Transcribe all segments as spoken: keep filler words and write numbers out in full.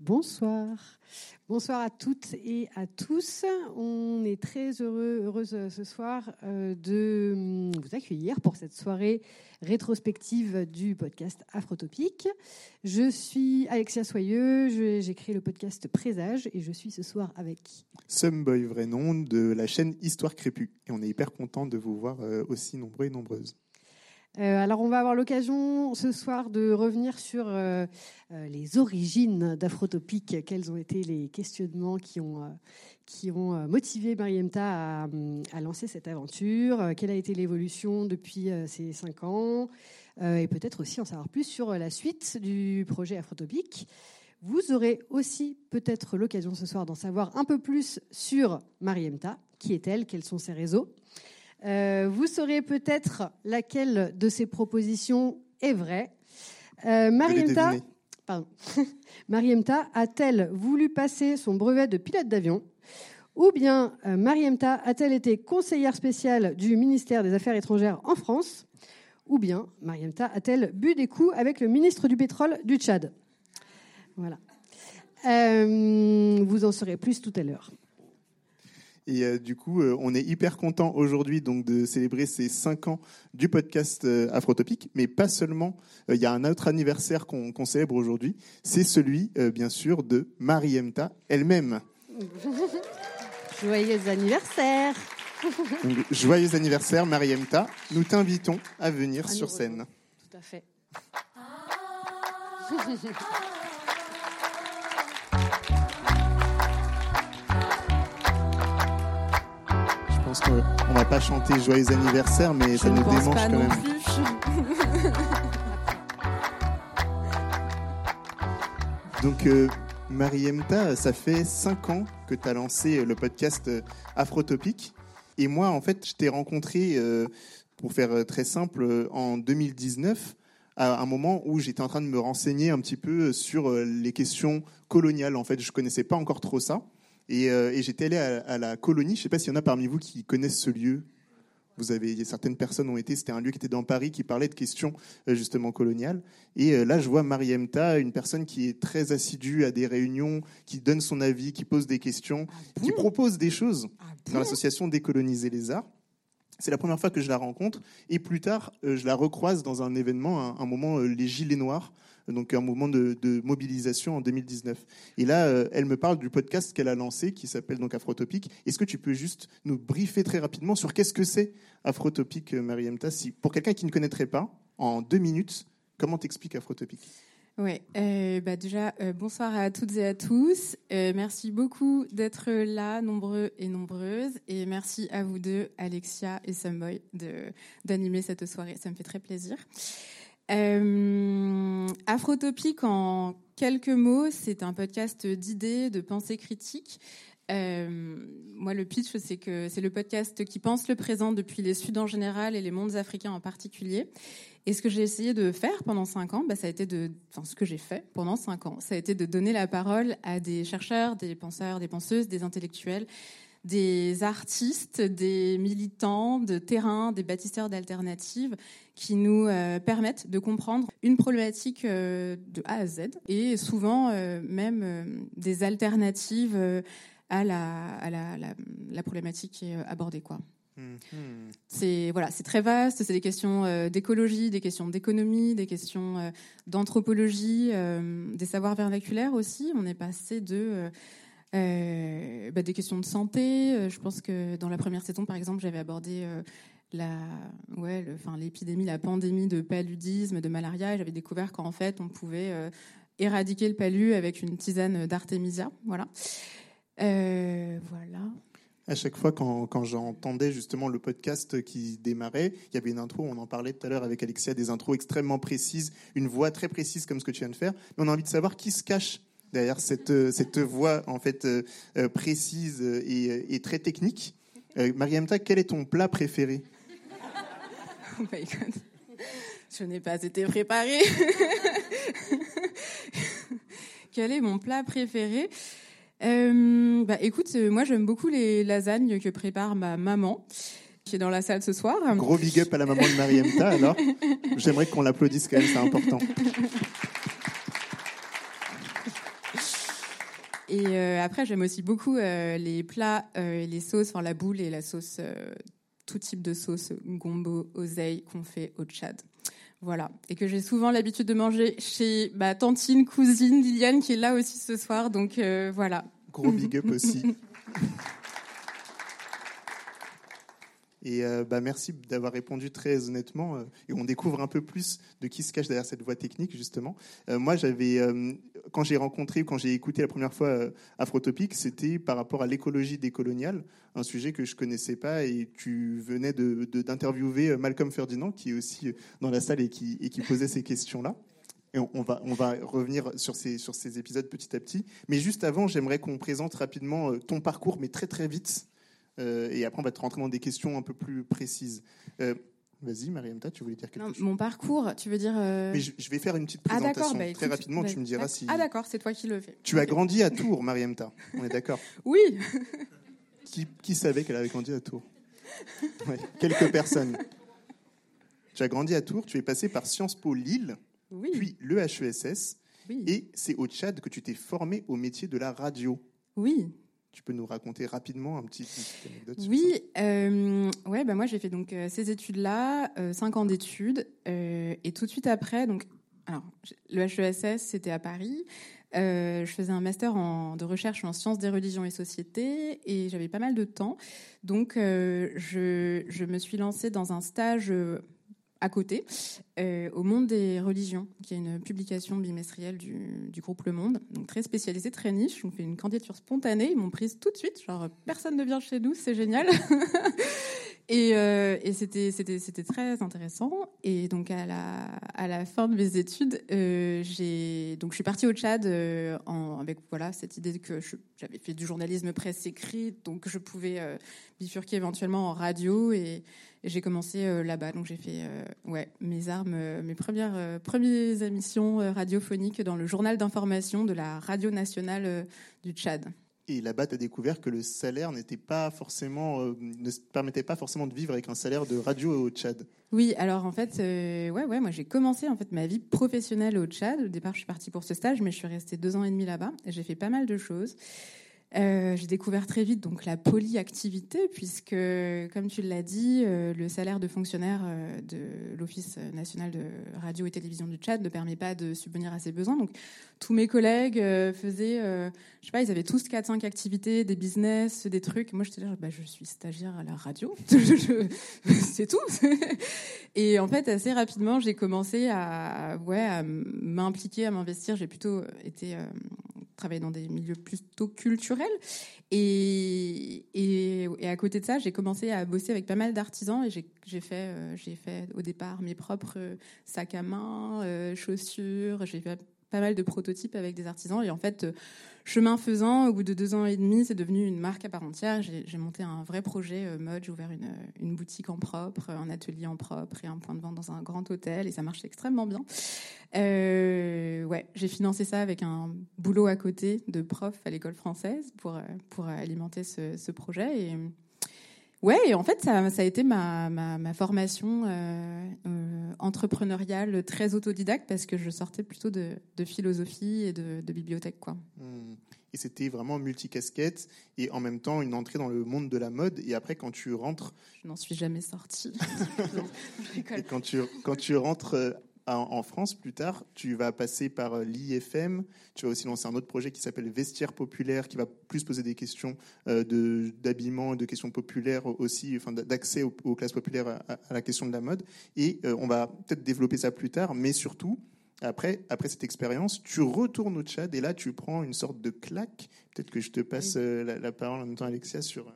Bonsoir. Bonsoir à toutes et à tous. On est très heureux, heureuse ce soir euh, de vous accueillir pour cette soirée rétrospective du podcast Afrotopique. Je suis Alexia Soyeux, je, j'ai créé le podcast Présage et je suis ce soir avec Someboy, vrai nom, de la chaîne Histoire Crépue. Et on est hyper content de vous voir euh, aussi nombreux et nombreuses. Euh, alors, on va avoir l'occasion ce soir de revenir sur euh, euh, les origines d'Afrotopique. Quels ont été les questionnements qui ont, euh, qui ont euh, motivé Mariemta à, à lancer cette aventure? euh, Quelle a été l'évolution depuis euh, ces cinq ans euh, et peut-être aussi en savoir plus sur la suite du projet Afrotopique. Vous aurez aussi peut-être l'occasion ce soir d'en savoir un peu plus sur Mariemta. Qui est-elle? Quels sont ses réseaux? Euh, vous saurez peut-être laquelle de ces propositions est vraie. Euh, Mariemta, pardon. Mariemta a-t-elle voulu passer son brevet de pilote d'avion? Ou bien euh, Mariemta a-t-elle été conseillère spéciale du ministère des Affaires étrangères en France? Ou bien Mariemta a-t-elle bu des coups avec le ministre du pétrole du Tchad? Voilà. Euh, vous en saurez plus tout à l'heure. Et euh, du coup, euh, on est hyper content aujourd'hui donc de célébrer ces cinq ans du podcast euh, Afrotopique, mais pas seulement. Il euh, y a un autre anniversaire qu'on, qu'on célèbre aujourd'hui. C'est celui, euh, bien sûr, de Mariemta elle-même. Joyeux anniversaire. Donc, joyeux anniversaire, Mariemta. Nous t'invitons à venir à sur scène. Tout à fait. Je pense qu'on ne va pas chanter joyeux anniversaire, mais je ça nous démange quand même. Donc, euh, Mariemta, ça fait cinq ans que tu as lancé le podcast Afrotopique. Et moi, en fait, je t'ai rencontré, euh, pour faire très simple, en deux mille dix-neuf, à un moment où j'étais en train de me renseigner un petit peu sur les questions coloniales. En fait, je ne connaissais pas encore trop ça. Et, euh, et j'étais allé à, à la colonie. Je ne sais pas s'il y en a parmi vous qui connaissent ce lieu. Vous avez, certaines personnes ont été. C'était un lieu qui était dans Paris, qui parlait de questions euh, justement coloniales. Et euh, là, je vois Mariemta, une personne qui est très assidue à des réunions, qui donne son avis, qui pose des questions, ah bon qui propose des choses ah bon dans l'association Décoloniser les Arts. C'est la première fois que je la rencontre. Et plus tard, euh, je la recroise dans un événement, un, un moment, euh, les Gilets Noirs. Donc un mouvement de, de mobilisation en deux mille dix-neuf. Et là, euh, elle me parle du podcast qu'elle a lancé, qui s'appelle donc Afrotopique. Est-ce que tu peux juste nous briefer très rapidement sur qu'est-ce que c'est Afrotopique, Mariemta, si, pour quelqu'un qui ne connaîtrait pas, en deux minutes, comment t'expliques Afrotopique? Oui, euh, bah déjà, euh, bonsoir à toutes et à tous. Euh, merci beaucoup d'être là, nombreux et nombreuses. Et merci à vous deux, Alexia et Someboy, de, d'animer cette soirée. Ça me fait très plaisir. Euh, Afrotopique, en quelques mots, c'est un podcast d'idées, de pensée critique. Euh, moi, le pitch, c'est que c'est le podcast qui pense le présent depuis les Suds en général et les mondes africains en particulier. Et ce que j'ai essayé de faire pendant cinq ans, bah, ça a été de, enfin, ce que j'ai fait pendant cinq ans, ça a été de donner la parole à des chercheurs, des penseurs, des penseuses, des intellectuels, des artistes, des militants de terrain, des bâtisseurs d'alternatives qui nous euh, permettent de comprendre une problématique euh, de A à Z et souvent euh, même euh, des alternatives euh, à, la, à la, la, la problématique qui est abordée, quoi. Mmh. C'est, voilà, c'est très vaste, c'est des questions euh, d'écologie, des questions d'économie, des questions euh, d'anthropologie, euh, des savoirs vernaculaires aussi. On est passé de... Euh, Euh, bah, des questions de santé. Euh, je pense que dans la première saison, par exemple, j'avais abordé euh, la, ouais, le, enfin, l'épidémie, la pandémie de paludisme, de malaria. Et j'avais découvert qu'en fait, on pouvait euh, éradiquer le palu avec une tisane d'artémisia. Voilà. Euh, voilà. À chaque fois, quand, quand j'entendais justement le podcast qui démarrait, il y avait une intro, on en parlait tout à l'heure avec Alexia, des intros extrêmement précises, une voix très précise comme ce que tu viens de faire. Mais on a envie de savoir qui se cache derrière cette, cette voix en fait euh, précise et, et très technique. Euh, Mariemta, quel est ton plat préféré? Oh my God, je n'ai pas été préparée. Quel est mon plat préféré? euh, bah, écoute, moi j'aime beaucoup les lasagnes que prépare ma maman, qui est dans la salle ce soir. Gros big up à la maman de Mariemta, alors. J'aimerais qu'on l'applaudisse quand même, c'est important. Et euh, après, j'aime aussi beaucoup euh, les plats, euh, les sauces, enfin la boule et la sauce, euh, tout type de sauce, gombo, oseille, qu'on fait au Tchad. Voilà. Et que j'ai souvent l'habitude de manger chez ma tantine, cousine Liliane, qui est là aussi ce soir. Donc euh, voilà. Gros big up aussi. Et euh, bah, merci d'avoir répondu très honnêtement. Euh, et on découvre un peu plus de qui se cache derrière cette voix technique, justement. Euh, moi, j'avais, euh, quand j'ai rencontré, quand j'ai écouté la première fois euh, Afrotopic, c'était par rapport à l'écologie décoloniale, un sujet que je connaissais pas. Et tu venais de, de, d'interviewer Malcolm Ferdinand, qui est aussi dans la salle et qui, et qui posait ces questions-là. Et on, on, va, on va revenir sur ces, sur ces épisodes petit à petit. Mais juste avant, j'aimerais qu'on présente rapidement euh, ton parcours, mais très très vite. Euh, et après, on va te rentrer dans des questions un peu plus précises. Euh, vas-y, Mariemta, tu voulais dire quelque non, chose ? Mon parcours, tu veux dire... Euh... Mais je, je vais faire une petite ah, présentation. bah, écoute, très rapidement, bah, tu me diras si... Ah d'accord, c'est toi qui le fais. Tu okay. as grandi à Tours, Mariemta. On est d'accord ? Oui. qui, qui savait qu'elle avait grandi à Tours ? Ouais, quelques personnes. Tu as grandi à Tours, tu es passé par Sciences Po Lille, oui. puis le H E S S, oui. et c'est au Tchad que tu t'es formé au métier de la radio. Oui. Tu peux nous raconter rapidement un petit, une petite anecdote sur oui, ça ? euh, ouais, bah moi j'ai fait donc euh, ces études-là, euh, cinq ans d'études, euh, et tout de suite après, donc, alors le H E S S c'était à Paris. Euh, je faisais un master en, de recherche en sciences des religions et sociétés, et j'avais pas mal de temps, donc euh, je, je me suis lancée dans un stage. Euh, à côté, euh, au Monde des religions, qui est une publication bimestrielle du, du groupe Le Monde, donc très spécialisée, très niche. On fait une candidature spontanée, ils m'ont prise tout de suite, genre personne ne vient chez nous, c'est génial. Et, euh, et c'était, c'était, c'était très intéressant. Et donc à la, à la fin de mes études, euh, j'ai, donc je suis partie au Tchad euh, en, avec voilà cette idée que je, j'avais fait du journalisme presse écrit, donc je pouvais euh, bifurquer éventuellement en radio, et, et j'ai commencé euh, là-bas. Donc j'ai fait euh, ouais mes armes, euh, mes premières euh, premières émissions euh, radiophoniques dans le journal d'information de la radio nationale euh, du Tchad. Et là-bas, tu as découvert que le salaire n'était pas forcément, euh, ne permettait pas forcément de vivre avec un salaire de radio au Tchad. Oui, alors en fait, euh, ouais, ouais, moi j'ai commencé en fait ma vie professionnelle au Tchad. Au départ, je suis partie pour ce stage, mais je suis restée deux ans et demi là-bas. Et j'ai fait pas mal de choses. Euh, j'ai découvert très vite donc la polyactivité, puisque, comme tu l'as dit, euh, le salaire de fonctionnaire euh, de l'Office national de radio et télévision du Tchad ne permet pas de subvenir à ses besoins. Donc, tous mes collègues euh, faisaient, euh, je sais pas, ils avaient tous quatre cinq activités, des business, des trucs. Moi, j'étais là, bah, je suis stagiaire à la radio, c'est tout. Et en fait, assez rapidement, j'ai commencé à, ouais, à m'impliquer, à m'investir. J'ai plutôt été euh, travailler dans des milieux plutôt culturels. Et, et, et à côté de ça, j'ai commencé à bosser avec pas mal d'artisans, et j'ai, j'ai, fait, euh, j'ai fait au départ mes propres sacs à main, euh, chaussures, j'ai fait pas mal de prototypes avec des artisans. Et en fait, euh, chemin faisant, au bout de deux ans et demi, c'est devenu une marque à part entière. J'ai, j'ai monté un vrai projet euh, mode, j'ai ouvert une, une boutique en propre, un atelier en propre et un point de vente dans un grand hôtel, et ça marche extrêmement bien. Euh, ouais, j'ai financé ça avec un boulot à côté de prof à l'école française pour, pour alimenter ce, ce projet. Et ouais, et en fait, ça, ça a été ma, ma, ma formation euh, euh, entrepreneuriale très autodidacte, parce que je sortais plutôt de, de philosophie et de, de bibliothèque, quoi. Mmh. Et c'était vraiment multicasquette, et en même temps une entrée dans le monde de la mode. Et après, quand tu rentres... Je n'en suis jamais sortie. Et quand tu, quand tu rentres... Euh, en France, plus tard, tu vas passer par l'I F M, tu vas aussi lancer un autre projet qui s'appelle Vestiaire Populaire, qui va plus poser des questions euh, de, d'habillement et de questions populaires aussi, enfin, d'accès aux, aux classes populaires à, à la question de la mode. Et euh, on va peut-être développer ça plus tard, mais surtout, après, après cette expérience, tu retournes au Tchad, et là, tu prends une sorte de claque. Peut-être que je te passe euh, la, la parole en même temps, Alexia, sur...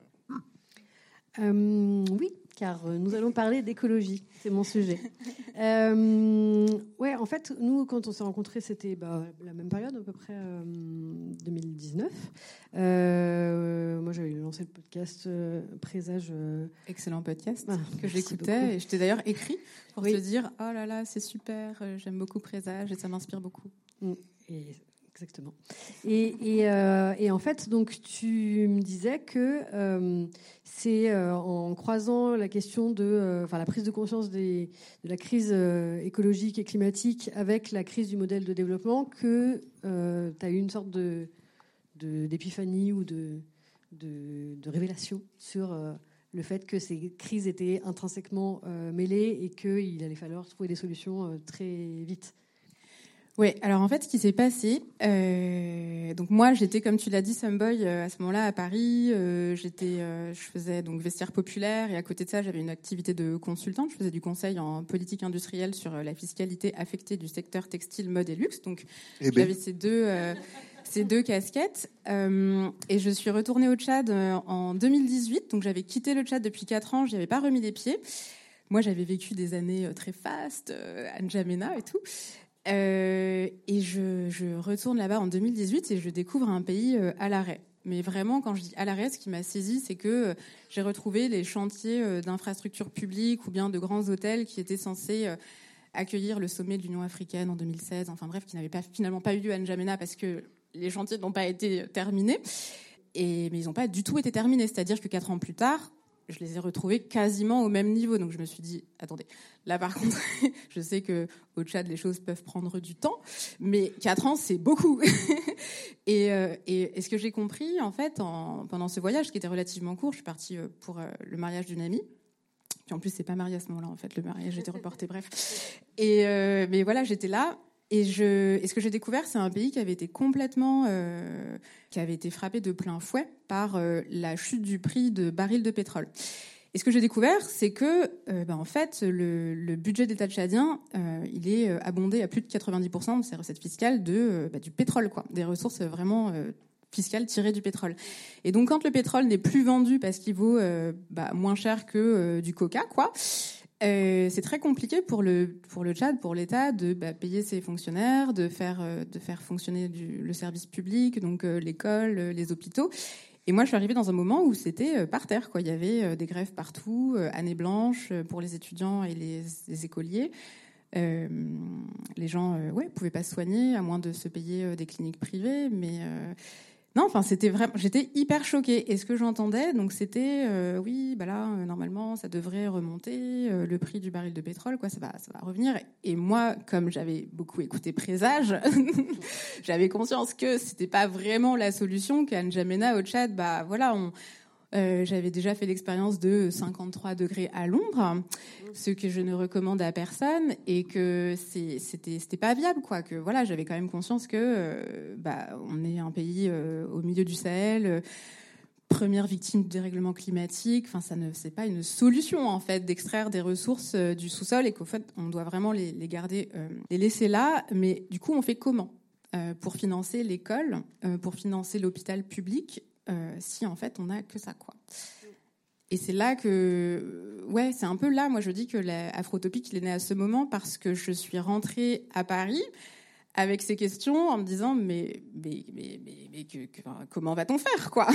Euh, oui, car nous allons parler d'écologie, c'est mon sujet. euh, ouais, en fait, nous, quand on s'est rencontrés, c'était bah, la même période, à peu près euh, deux mille dix-neuf. Euh, moi, j'avais lancé le podcast euh, Présage. Euh... Excellent podcast ah, que j'écoutais, beaucoup. Et je t'ai d'ailleurs écrit pour oui. te dire « Oh là là, c'est super, j'aime beaucoup Présage et ça m'inspire beaucoup. » Et... Exactement. Et, et, euh, et en fait, donc, tu me disais que euh, c'est euh, en croisant la question de, euh, enfin, la prise de conscience des, de la crise euh, écologique et climatique avec la crise du modèle de développement que euh, tu as eu une sorte de, de, d'épiphanie ou de, de, de révélation sur euh, le fait que ces crises étaient intrinsèquement euh, mêlées et qu'il allait falloir trouver des solutions euh, très vite. Oui, alors en fait, ce qui s'est passé, euh, donc moi, j'étais, comme tu l'as dit, Someboy, euh, à ce moment-là, à Paris. Euh, j'étais, euh, je faisais donc vestiaire populaire, et à côté de ça, j'avais une activité de consultante. Je faisais du conseil en politique industrielle sur euh, la fiscalité affectée du secteur textile, mode et luxe. Donc, eh ben. j'avais ces deux, euh, ces deux casquettes. Euh, et je suis retournée au Tchad euh, en deux mille dix-huit. Donc, j'avais quitté le Tchad depuis quatre ans. J'y avais pas remis les pieds. Moi, j'avais vécu des années euh, très fastes, euh, à N'Djamena et tout. Euh, et je, je retourne là-bas en deux mille dix-huit et je découvre un pays euh, à l'arrêt. Mais vraiment, quand je dis à l'arrêt, ce qui m'a saisi, c'est que euh, j'ai retrouvé les chantiers euh, d'infrastructures publiques ou bien de grands hôtels qui étaient censés euh, accueillir le sommet de l'Union africaine en deux mille seize. Enfin bref, qui n'avaient pas, finalement pas eu lieu à N'Djamena parce que les chantiers n'ont pas été terminés. Et, mais ils n'ont pas du tout été terminés. C'est-à-dire que quatre ans plus tard, je les ai retrouvés quasiment au même niveau. Donc je me suis dit, attendez, là par contre, je sais qu'au Tchad, les choses peuvent prendre du temps, mais quatre ans, c'est beaucoup. et, euh, et, et ce que j'ai compris, en fait, en, pendant ce voyage, qui était relativement court, je suis partie pour euh, le mariage d'une amie. Puis en plus, c'est pas marié à ce moment-là, en fait, le mariage était reporté, bref. Et, euh, mais voilà, j'étais là. Et, je, et ce que j'ai découvert, c'est un pays qui avait été complètement, euh, qui avait été frappé de plein fouet par euh, la chute du prix de barils de pétrole. Et ce que j'ai découvert, c'est que, euh, bah, en fait, le, le budget de l'État tchadien, euh, il est abondé à plus de quatre-vingt-dix pour cent de ses recettes fiscales de euh, bah, du pétrole, quoi, des ressources vraiment euh, fiscales tirées du pétrole. Et donc, quand le pétrole n'est plus vendu parce qu'il vaut euh, bah, moins cher que euh, du coca, quoi. Euh, c'est très compliqué pour le pour le Tchad, pour l'État, de bah, payer ses fonctionnaires, de faire euh, de faire fonctionner du, le service public, donc euh, l'école, euh, les hôpitaux. Et moi, je suis arrivée dans un moment où c'était euh, par terre, quoi. Il y avait euh, des grèves partout, euh, année blanche euh, pour les étudiants et les, les écoliers. Euh, les gens, euh, ouais, pouvaient pas se soigner à moins de se payer euh, des cliniques privées, mais euh, non, enfin, c'était vraiment, j'étais hyper choquée. Et ce que j'entendais, donc, c'était, euh, oui, bah là, euh, normalement, ça devrait remonter, euh, le prix du baril de pétrole, quoi, ça va, ça va revenir. Et moi, comme j'avais beaucoup écouté Présage, j'avais conscience que c'était pas vraiment la solution, qu'à N'Djamena, au Tchad, bah, voilà, on, euh, j'avais déjà fait l'expérience de cinquante-trois degrés à l'ombre, ce que je ne recommande à personne, et que c'est, c'était, c'était pas viable, quoi. Que voilà, j'avais quand même conscience que euh, bah, on est un pays euh, au milieu du Sahel, euh, première victime du dérèglement climatique. Enfin, ça ne, c'est pas une solution en fait d'extraire des ressources euh, du sous-sol, et qu'au fait, on doit vraiment les, les garder, euh, les laisser là. Mais du coup, on fait comment euh, pour financer l'école, euh, pour financer l'hôpital public? Euh, si en fait on n'a que ça, quoi. Et c'est là que, ouais, c'est un peu là, moi je dis que l'Afrotopique, il est né à ce moment parce que je suis rentrée à Paris avec ces questions en me disant mais mais mais mais, mais que, que, comment va-t-on faire, quoi.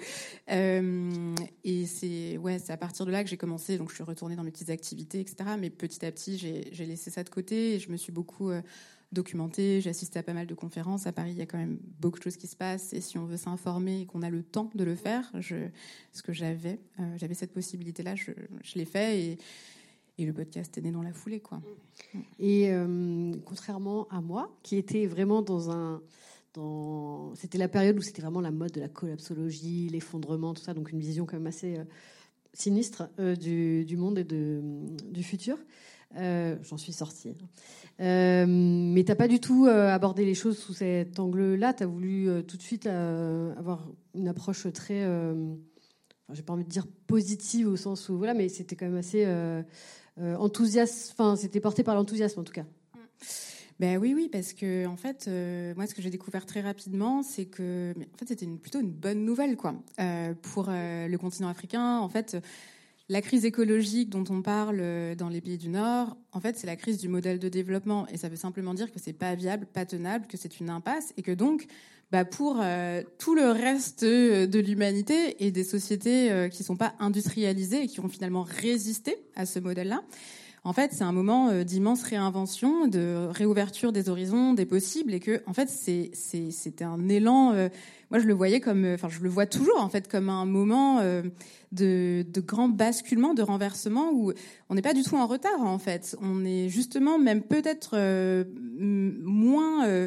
euh, et c'est ouais, c'est à partir de là que j'ai commencé. Donc je suis retournée dans mes petites activités, et cetera. Mais petit à petit, j'ai, j'ai laissé ça de côté et je me suis beaucoup euh, documentée. J'ai assisté à pas mal de conférences. À Paris, il y a quand même beaucoup de choses qui se passent. Et si on veut s'informer et qu'on a le temps de le faire, je, ce que j'avais, euh, j'avais cette possibilité-là, je, je l'ai fait et Et le podcast est né dans la foulée, quoi. Et euh, contrairement à moi, qui était vraiment dans un... Dans... C'était la période où c'était vraiment la mode de la collapsologie, l'effondrement, tout ça, donc une vision quand même assez euh, sinistre euh, du, du monde et de, du futur. Euh, j'en suis sortie. Euh, mais tu n'as pas du tout euh, abordé les choses sous cet angle-là. Tu as voulu euh, tout de suite euh, avoir une approche très... Euh, enfin, j'ai pas envie de dire positive au sens où... Voilà, mais c'était quand même assez... Euh, Euh, enthousiasme, enfin, c'était porté par l'enthousiasme en tout cas. Ben oui, oui, parce que en fait, euh, moi, ce que j'ai découvert très rapidement, c'est que, en fait, c'était une, plutôt une bonne nouvelle, quoi, euh, pour euh, le continent africain. En fait, la crise écologique dont on parle dans les pays du Nord, en fait, c'est la crise du modèle de développement, et ça veut simplement dire que c'est pas viable, pas tenable, que c'est une impasse, et que donc, bah, pour euh, tout le reste de l'humanité et des sociétés euh, qui sont pas industrialisées et qui ont finalement résisté à ce modèle-là, en fait, c'est un moment euh, d'immense réinvention, de réouverture des horizons, des possibles, et que, en fait, c'est, c'est, c'était un élan. Euh, moi, je le voyais comme, enfin, euh, je le vois toujours, en fait, comme un moment euh, de, de grand basculement, de renversement, où on n'est pas du tout en retard, en fait. On est justement même peut-être euh, moins, euh,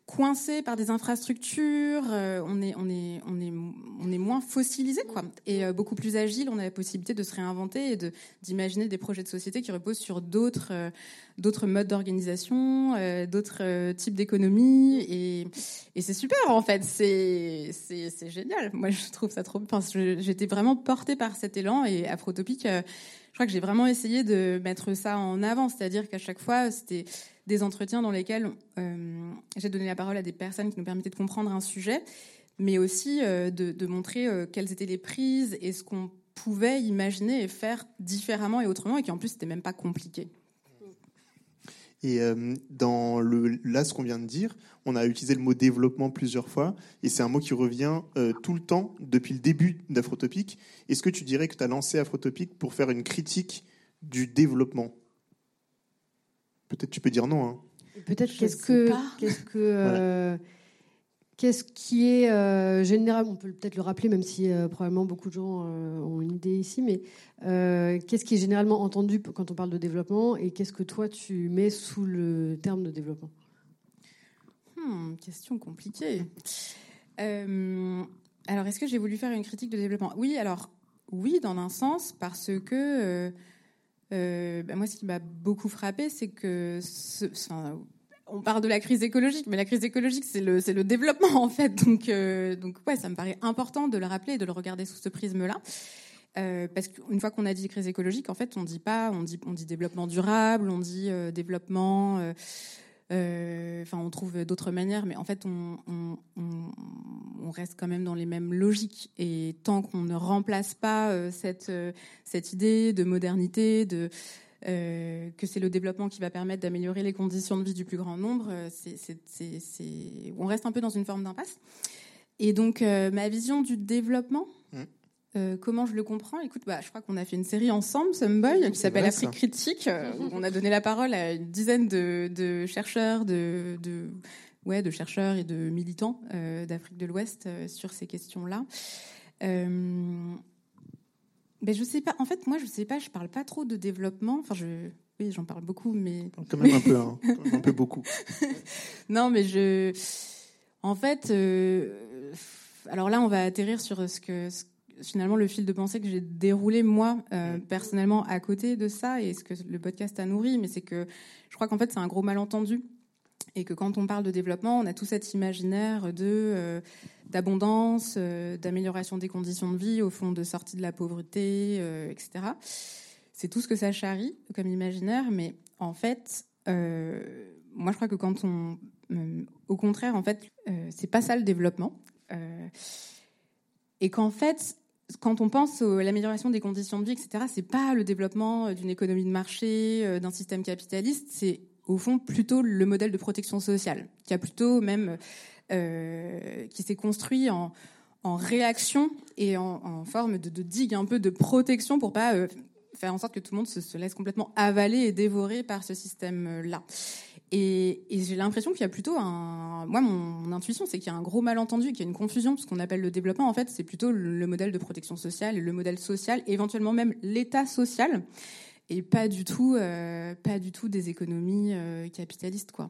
coincé par des infrastructures, euh, on est on est on est on est moins fossilisé quoi, et euh, beaucoup plus agile. On a la possibilité de se réinventer et de d'imaginer des projets de société qui reposent sur d'autres euh, d'autres modes d'organisation, euh, d'autres euh, types d'économie, et et c'est super en fait. C'est c'est c'est génial. Moi je trouve ça trop. Enfin, je, j'étais vraiment portée par cet élan, et Afrotopic, euh, je crois que j'ai vraiment essayé de mettre ça en avant, c'est-à-dire qu'à chaque fois c'était des entretiens dans lesquels euh, j'ai donné la parole à des personnes qui nous permettaient de comprendre un sujet, mais aussi euh, de, de montrer euh, quelles étaient les prises et ce qu'on pouvait imaginer et faire différemment et autrement, et qui en plus c'était même pas compliqué. Et euh, dans le, là, ce qu'on vient de dire, on a utilisé le mot développement plusieurs fois, et c'est un mot qui revient euh, tout le temps depuis le début d'Afrotopic. Est-ce que tu dirais que tu as lancé Afrotopic pour faire une critique du développement ? Peut-être tu peux dire non. Hein. Peut-être Je qu'est-ce sais que pas. qu'est-ce que euh, qu'est-ce qui est euh, général, on peut peut-être le rappeler, même si euh, probablement beaucoup de gens euh, ont une idée ici, mais euh, qu'est-ce qui est généralement entendu quand on parle de développement, et qu'est-ce que toi tu mets sous le terme de développement ? Hmm, question compliquée. Euh, alors, est-ce que j'ai voulu faire une critique de développement ? Oui, alors oui, dans un sens, parce que euh, euh, bah, moi, ce qui m'a beaucoup frappé, c'est que ce, enfin, on parle de la crise écologique, mais la crise écologique, c'est le, c'est le développement en fait. Donc, euh, donc ouais, ça me paraît important de le rappeler et de le regarder sous ce prisme-là. Euh, parce qu'une fois qu'on a dit crise écologique, en fait, on dit pas, on dit, on dit développement durable, on dit euh, développement. Euh, euh, enfin, on trouve d'autres manières, mais en fait, on, on, on, on reste quand même dans les mêmes logiques. Et tant qu'on ne remplace pas euh, cette euh, cette idée de modernité, de euh, que c'est le développement qui va permettre d'améliorer les conditions de vie du plus grand nombre, c'est, c'est, c'est, c'est... on reste un peu dans une forme d'impasse. Et donc, euh, ma vision du développement. Mmh. Euh, comment je le comprends ? Écoute, bah, je crois qu'on a fait une série ensemble, Someboy, qui s'appelle Afrique Critique. Euh, on a donné la parole à une dizaine de, de chercheurs, de, de, ouais, de chercheurs et de militants euh, d'Afrique de l'Ouest euh, sur ces questions-là. Euh, ben, je sais pas. En fait, moi, je sais pas. Je parle pas trop de développement. Enfin, je, oui, j'en parle beaucoup, mais quand même un peu, hein, un peu beaucoup. Non, mais je, en fait, euh... alors là, on va atterrir sur ce que. Ce finalement le fil de pensée que j'ai déroulé moi euh, personnellement à côté de ça, et ce que le podcast a nourri, mais c'est que je crois qu'en fait c'est un gros malentendu, et que quand on parle de développement, on a tout cet imaginaire de euh, d'abondance, euh, d'amélioration des conditions de vie, au fond de sortie de la pauvreté, euh, et cetera. C'est tout ce que ça charrie comme imaginaire, mais en fait, euh, moi je crois que quand on, euh, au contraire, en fait, euh, c'est pas ça le développement, euh, et qu'en fait quand on pense à l'amélioration des conditions de vie, et cetera, c'est pas le développement d'une économie de marché, d'un système capitaliste, c'est au fond plutôt le modèle de protection sociale, qui a plutôt même euh, qui s'est construit en, en réaction et en, en forme de, de digue un peu de protection pour pas euh, faire en sorte que tout le monde se, se laisse complètement avaler et dévorer par ce système-là. Et, et j'ai l'impression qu'il y a plutôt un... Moi, mon, mon intuition, c'est qu'il y a un gros malentendu, qu'il y a une confusion. Ce qu'on appelle le développement, en fait, c'est plutôt le, le modèle de protection sociale, le modèle social, éventuellement même l'état social, et pas du tout, euh, pas du tout des économies euh, capitalistes, quoi.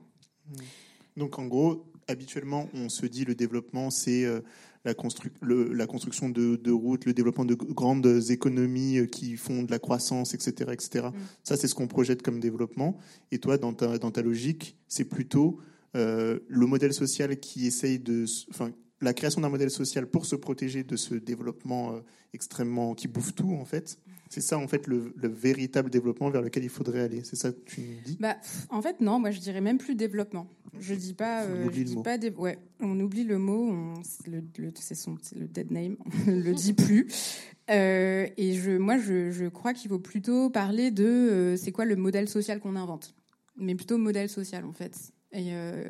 Donc, en gros, habituellement, on se dit le développement, c'est euh, la, constru- le, la construction de, de routes, le développement de grandes économies qui font de la croissance, et cetera, et cetera. Mm. Ça, c'est ce qu'on projette comme développement. Et toi, dans ta, dans ta logique, c'est plutôt euh, le modèle social qui essaye de... Enfin, la création d'un modèle social pour se protéger de ce développement euh, extrêmement... qui bouffe tout, en fait. C'est ça, en fait, le, le véritable développement vers lequel il faudrait aller. C'est ça que tu me dis ? Bah, en fait, non. Moi, je dirais même plus développement. Je dis pas. Euh, je dis pas. Dé- ouais, on oublie le mot. On, le, le, c'est son, c'est le dead name. On ne le dit plus. Euh, et je, moi, je, je crois qu'il faut plutôt parler de euh, c'est quoi le modèle social qu'on invente, mais plutôt modèle social, en fait. Et euh,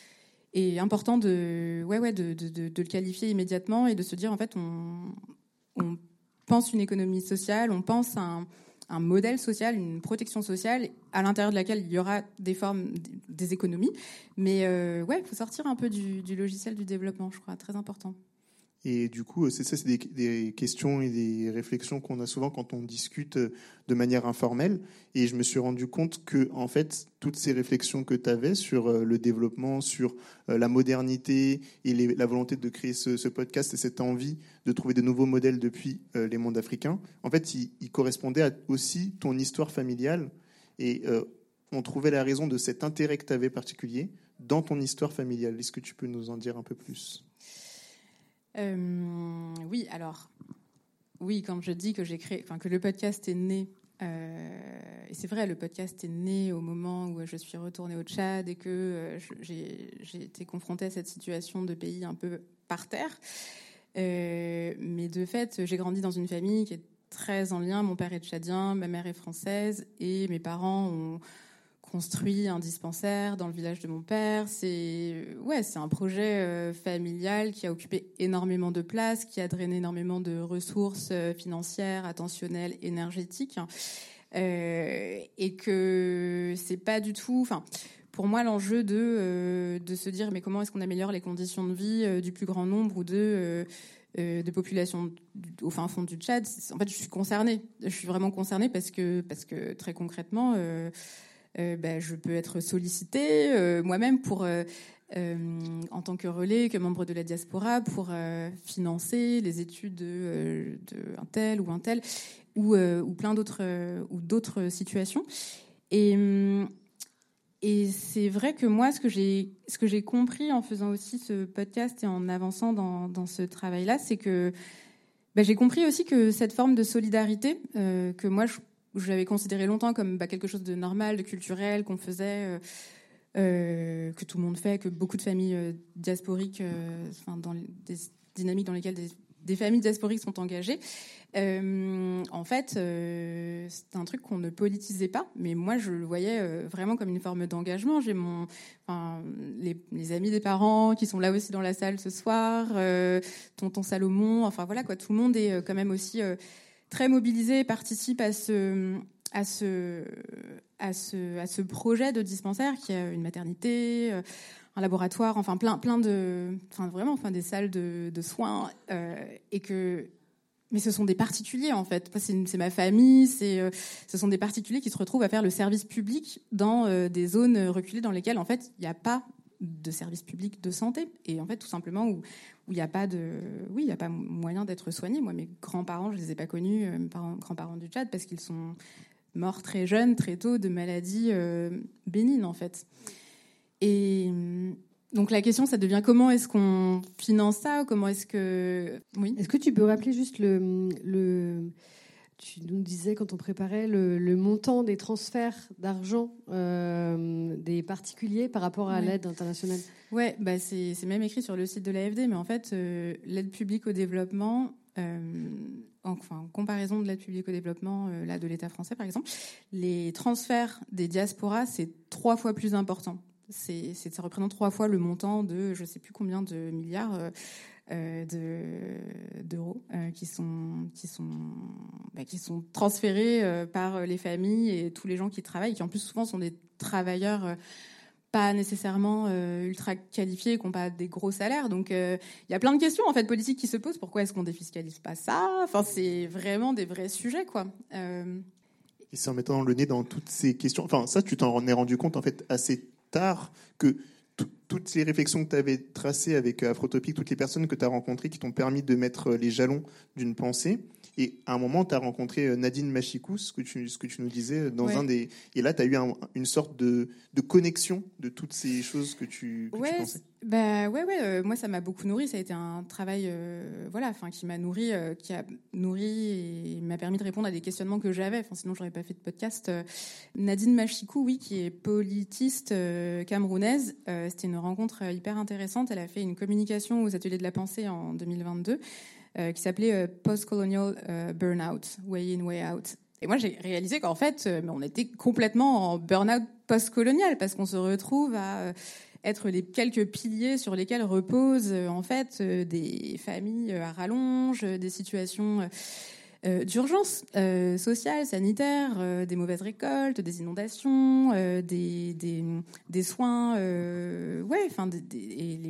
et important de, ouais, ouais, de, de, de, de le qualifier immédiatement et de se dire en fait, on, on pense une économie sociale, on pense un, un modèle social, une protection sociale à l'intérieur de laquelle il y aura des formes, des économies. Mais euh, ouais, il faut sortir un peu du, du logiciel du développement, je crois, très important. Et du coup, c'est ça, c'est des, des questions et des réflexions qu'on a souvent quand on discute de manière informelle. Et je me suis rendu compte que, en fait, toutes ces réflexions que tu avais sur le développement, sur la modernité et les, la volonté de créer ce, ce podcast et cette envie de trouver de nouveaux modèles depuis les mondes africains, en fait, ils, ils correspondaient à aussi ton histoire familiale. Et euh, on trouvait la raison de cet intérêt que tu avais particulier dans ton histoire familiale. Est-ce que tu peux nous en dire un peu plus ? Euh, oui, alors, oui, quand je dis que j'ai créé, enfin que le podcast est né, euh, et c'est vrai, le podcast est né au moment où je suis retournée au Tchad et que euh, j'ai, j'ai été confrontée à cette situation de pays un peu par terre. Euh, mais de fait, j'ai grandi dans une famille qui est très en lien. Mon père est tchadien, ma mère est française, et mes parents ont construit un dispensaire dans le village de mon père. C'est ouais, c'est un projet euh, familial qui a occupé énormément de place, qui a drainé énormément de ressources euh, financières, attentionnelles, énergétiques, euh, et que c'est pas du tout. Enfin, pour moi, l'enjeu de euh, de se dire mais comment est-ce qu'on améliore les conditions de vie euh, du plus grand nombre ou de euh, euh, de populations au fin fond du Tchad. En fait, je suis concernée. Je suis vraiment concernée parce que parce que très concrètement. Euh, Euh, ben, je peux être sollicitée euh, moi-même pour, euh, euh, en tant que relais, que membre de la diaspora, pour euh, financer les études de, euh, de un tel ou un tel, ou, euh, ou plein d'autres, euh, ou d'autres situations. Et, et c'est vrai que moi, ce que j'ai, ce que j'ai compris en faisant aussi ce podcast et en avançant dans, dans ce travail-là, c'est que ben, j'ai compris aussi que cette forme de solidarité euh, que moi, je je l'avais considéré longtemps comme bah, quelque chose de normal, de culturel, qu'on faisait, euh, euh, que tout le monde fait, que beaucoup de familles euh, diasporiques, euh, enfin, dans des dynamiques dans lesquelles des, des familles diasporiques sont engagées. Euh, en fait, euh, c'est un truc qu'on ne politisait pas, mais moi, je le voyais euh, vraiment comme une forme d'engagement. J'ai mon, enfin, les, les amis des parents qui sont là aussi dans la salle ce soir, euh, tonton Salomon, enfin voilà quoi, tout le monde est euh, quand même aussi... Euh, très mobilisés et participent à ce, à, ce, à, ce, à ce projet de dispensaire qui a une maternité, un laboratoire, enfin plein, plein de, enfin vraiment, enfin des salles de, de soins, euh, et que, mais ce sont des particuliers en fait. C'est, c'est ma famille, c'est, euh, ce sont des particuliers qui se retrouvent à faire le service public dans euh, des zones reculées dans lesquelles en fait il n'y a pas de service public de santé et en fait tout simplement où où il n'y a pas de oui il y a pas moyen d'être soigné. Moi mes grands-parents je les ai pas connus, euh, mes parents, grands-parents du Tchad, parce qu'ils sont morts très jeunes, très tôt, de maladies euh, bénignes en fait. Et donc la question ça devient comment est-ce qu'on finance ça, comment est-ce que oui est-ce que tu peux rappeler juste le le tu nous disais quand on préparait le, le montant des transferts d'argent euh, des particuliers par rapport à ouais. l'aide internationale. Ouais, bah c'est, c'est même écrit sur le site de l'A F D, mais en fait, euh, l'aide publique au développement, euh, enfin, en comparaison de l'aide publique au développement euh, là de l'État français, par exemple, les transferts des diasporas, c'est trois fois plus important. C'est, c'est, ça représente trois fois le montant de, je sais plus combien de milliards. Euh, Euh, de, d'euros euh, qui sont qui sont bah, qui sont transférés euh, par les familles et tous les gens qui travaillent, qui en plus souvent sont des travailleurs euh, pas nécessairement euh, ultra qualifiés, qui n'ont pas des gros salaires. Donc il euh, y a plein de questions en fait politiques qui se posent. Pourquoi est-ce qu'on défiscalise pas ça ? Enfin c'est vraiment des vrais sujets quoi. Euh... Et c'est en mettant le nez dans toutes ces questions. Enfin ça tu t'en es rendu compte en fait assez tard que toutes ces réflexions que tu avais tracées avec Afrotopic, toutes les personnes que tu as rencontrées qui t'ont permis de mettre les jalons d'une pensée. Et à un moment, tu as rencontré Nadine Machikou, ce que tu, ce que tu nous disais, dans ouais. un des... Et là, tu as eu un, une sorte de, de connexion de toutes ces choses que tu, que ouais, tu pensais. Bah, ouais, ouais. Euh, moi, ça m'a beaucoup nourri. Ça a été un travail euh, voilà, qui m'a nourri, euh, qui a nourri et m'a permis de répondre à des questionnements que j'avais. Enfin, sinon, je n'aurais pas fait de podcast. Euh, Nadine Machikou, oui, qui est politiste euh, camerounaise. Euh, c'était une rencontre hyper intéressante. Elle a fait une communication aux Ateliers de la Pensée en deux mille vingt-deux. Euh, qui s'appelait euh, Post-Colonial euh, Burnout, Way In, Way Out. Et moi, j'ai réalisé qu'en fait, euh, on était complètement en burn-out post-colonial parce qu'on se retrouve à euh, être les quelques piliers sur lesquels reposent euh, en fait euh, des familles à rallonge, des situations euh, d'urgence euh, sociale, sanitaire, euh, des mauvaises récoltes, des inondations, euh, des, des, des soins, euh, ouais, enfin, des, des, et les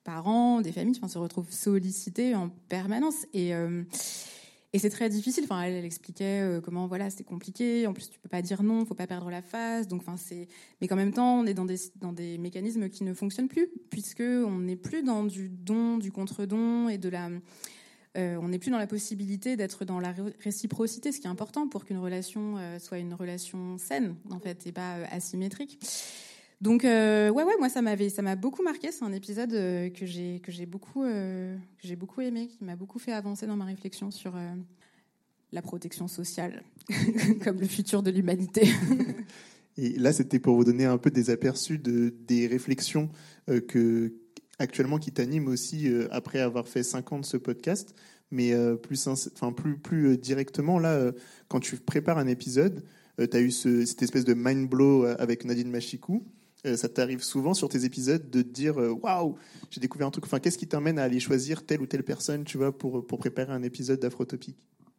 parents, des familles, enfin, se retrouvent sollicités en permanence. Et, euh, et c'est très difficile. Enfin, elle, elle expliquait euh, comment, voilà, c'était compliqué. En plus, tu peux pas dire non, faut pas perdre la face. Donc, enfin, c'est. Mais qu'en même temps, on est dans des dans des mécanismes qui ne fonctionnent plus, puisque on n'est plus dans du don, du contre-don et de la. Euh, on n'est plus dans la possibilité d'être dans la réciprocité, ce qui est important pour qu'une relation euh, soit une relation saine, en fait, et pas euh, asymétrique. Donc, euh, ouais, ouais, moi, ça m'avait, ça m'a beaucoup marqué. C'est un épisode euh, que j'ai, que j'ai beaucoup, euh, que j'ai beaucoup aimé, qui m'a beaucoup fait avancer dans ma réflexion sur euh, la protection sociale comme le futur de l'humanité. Et là, c'était pour vous donner un peu des aperçus de, des réflexions euh, que actuellement qui t'animent aussi euh, après avoir fait cinq ans de ce podcast, mais euh, plus, enfin, plus, plus euh, directement, là, euh, quand tu prépares un épisode, euh, tu as eu ce, cette espèce de mind blow avec Nadine Machikou. Euh, ça t'arrive souvent sur tes épisodes de te dire euh, waouh, j'ai découvert un truc. Enfin, qu'est-ce qui t'amène à aller choisir telle ou telle personne, tu vois, pour, pour préparer un épisode d'Afrotopique?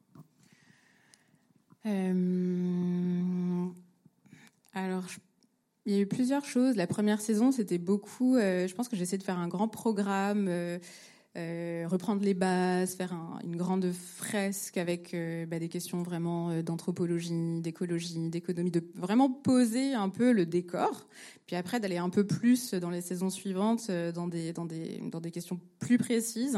euh... Alors, je... il y a eu plusieurs choses. La première saison, c'était beaucoup. Euh, je pense que j'essayais de faire un grand programme, euh, euh, reprendre les bases, faire un, une grande fresque avec euh, bah, des questions vraiment euh, d'anthropologie, d'écologie, d'économie, de vraiment poser un peu le décor. Puis après, d'aller un peu plus dans les saisons suivantes, euh, dans des dans des dans des questions plus précises.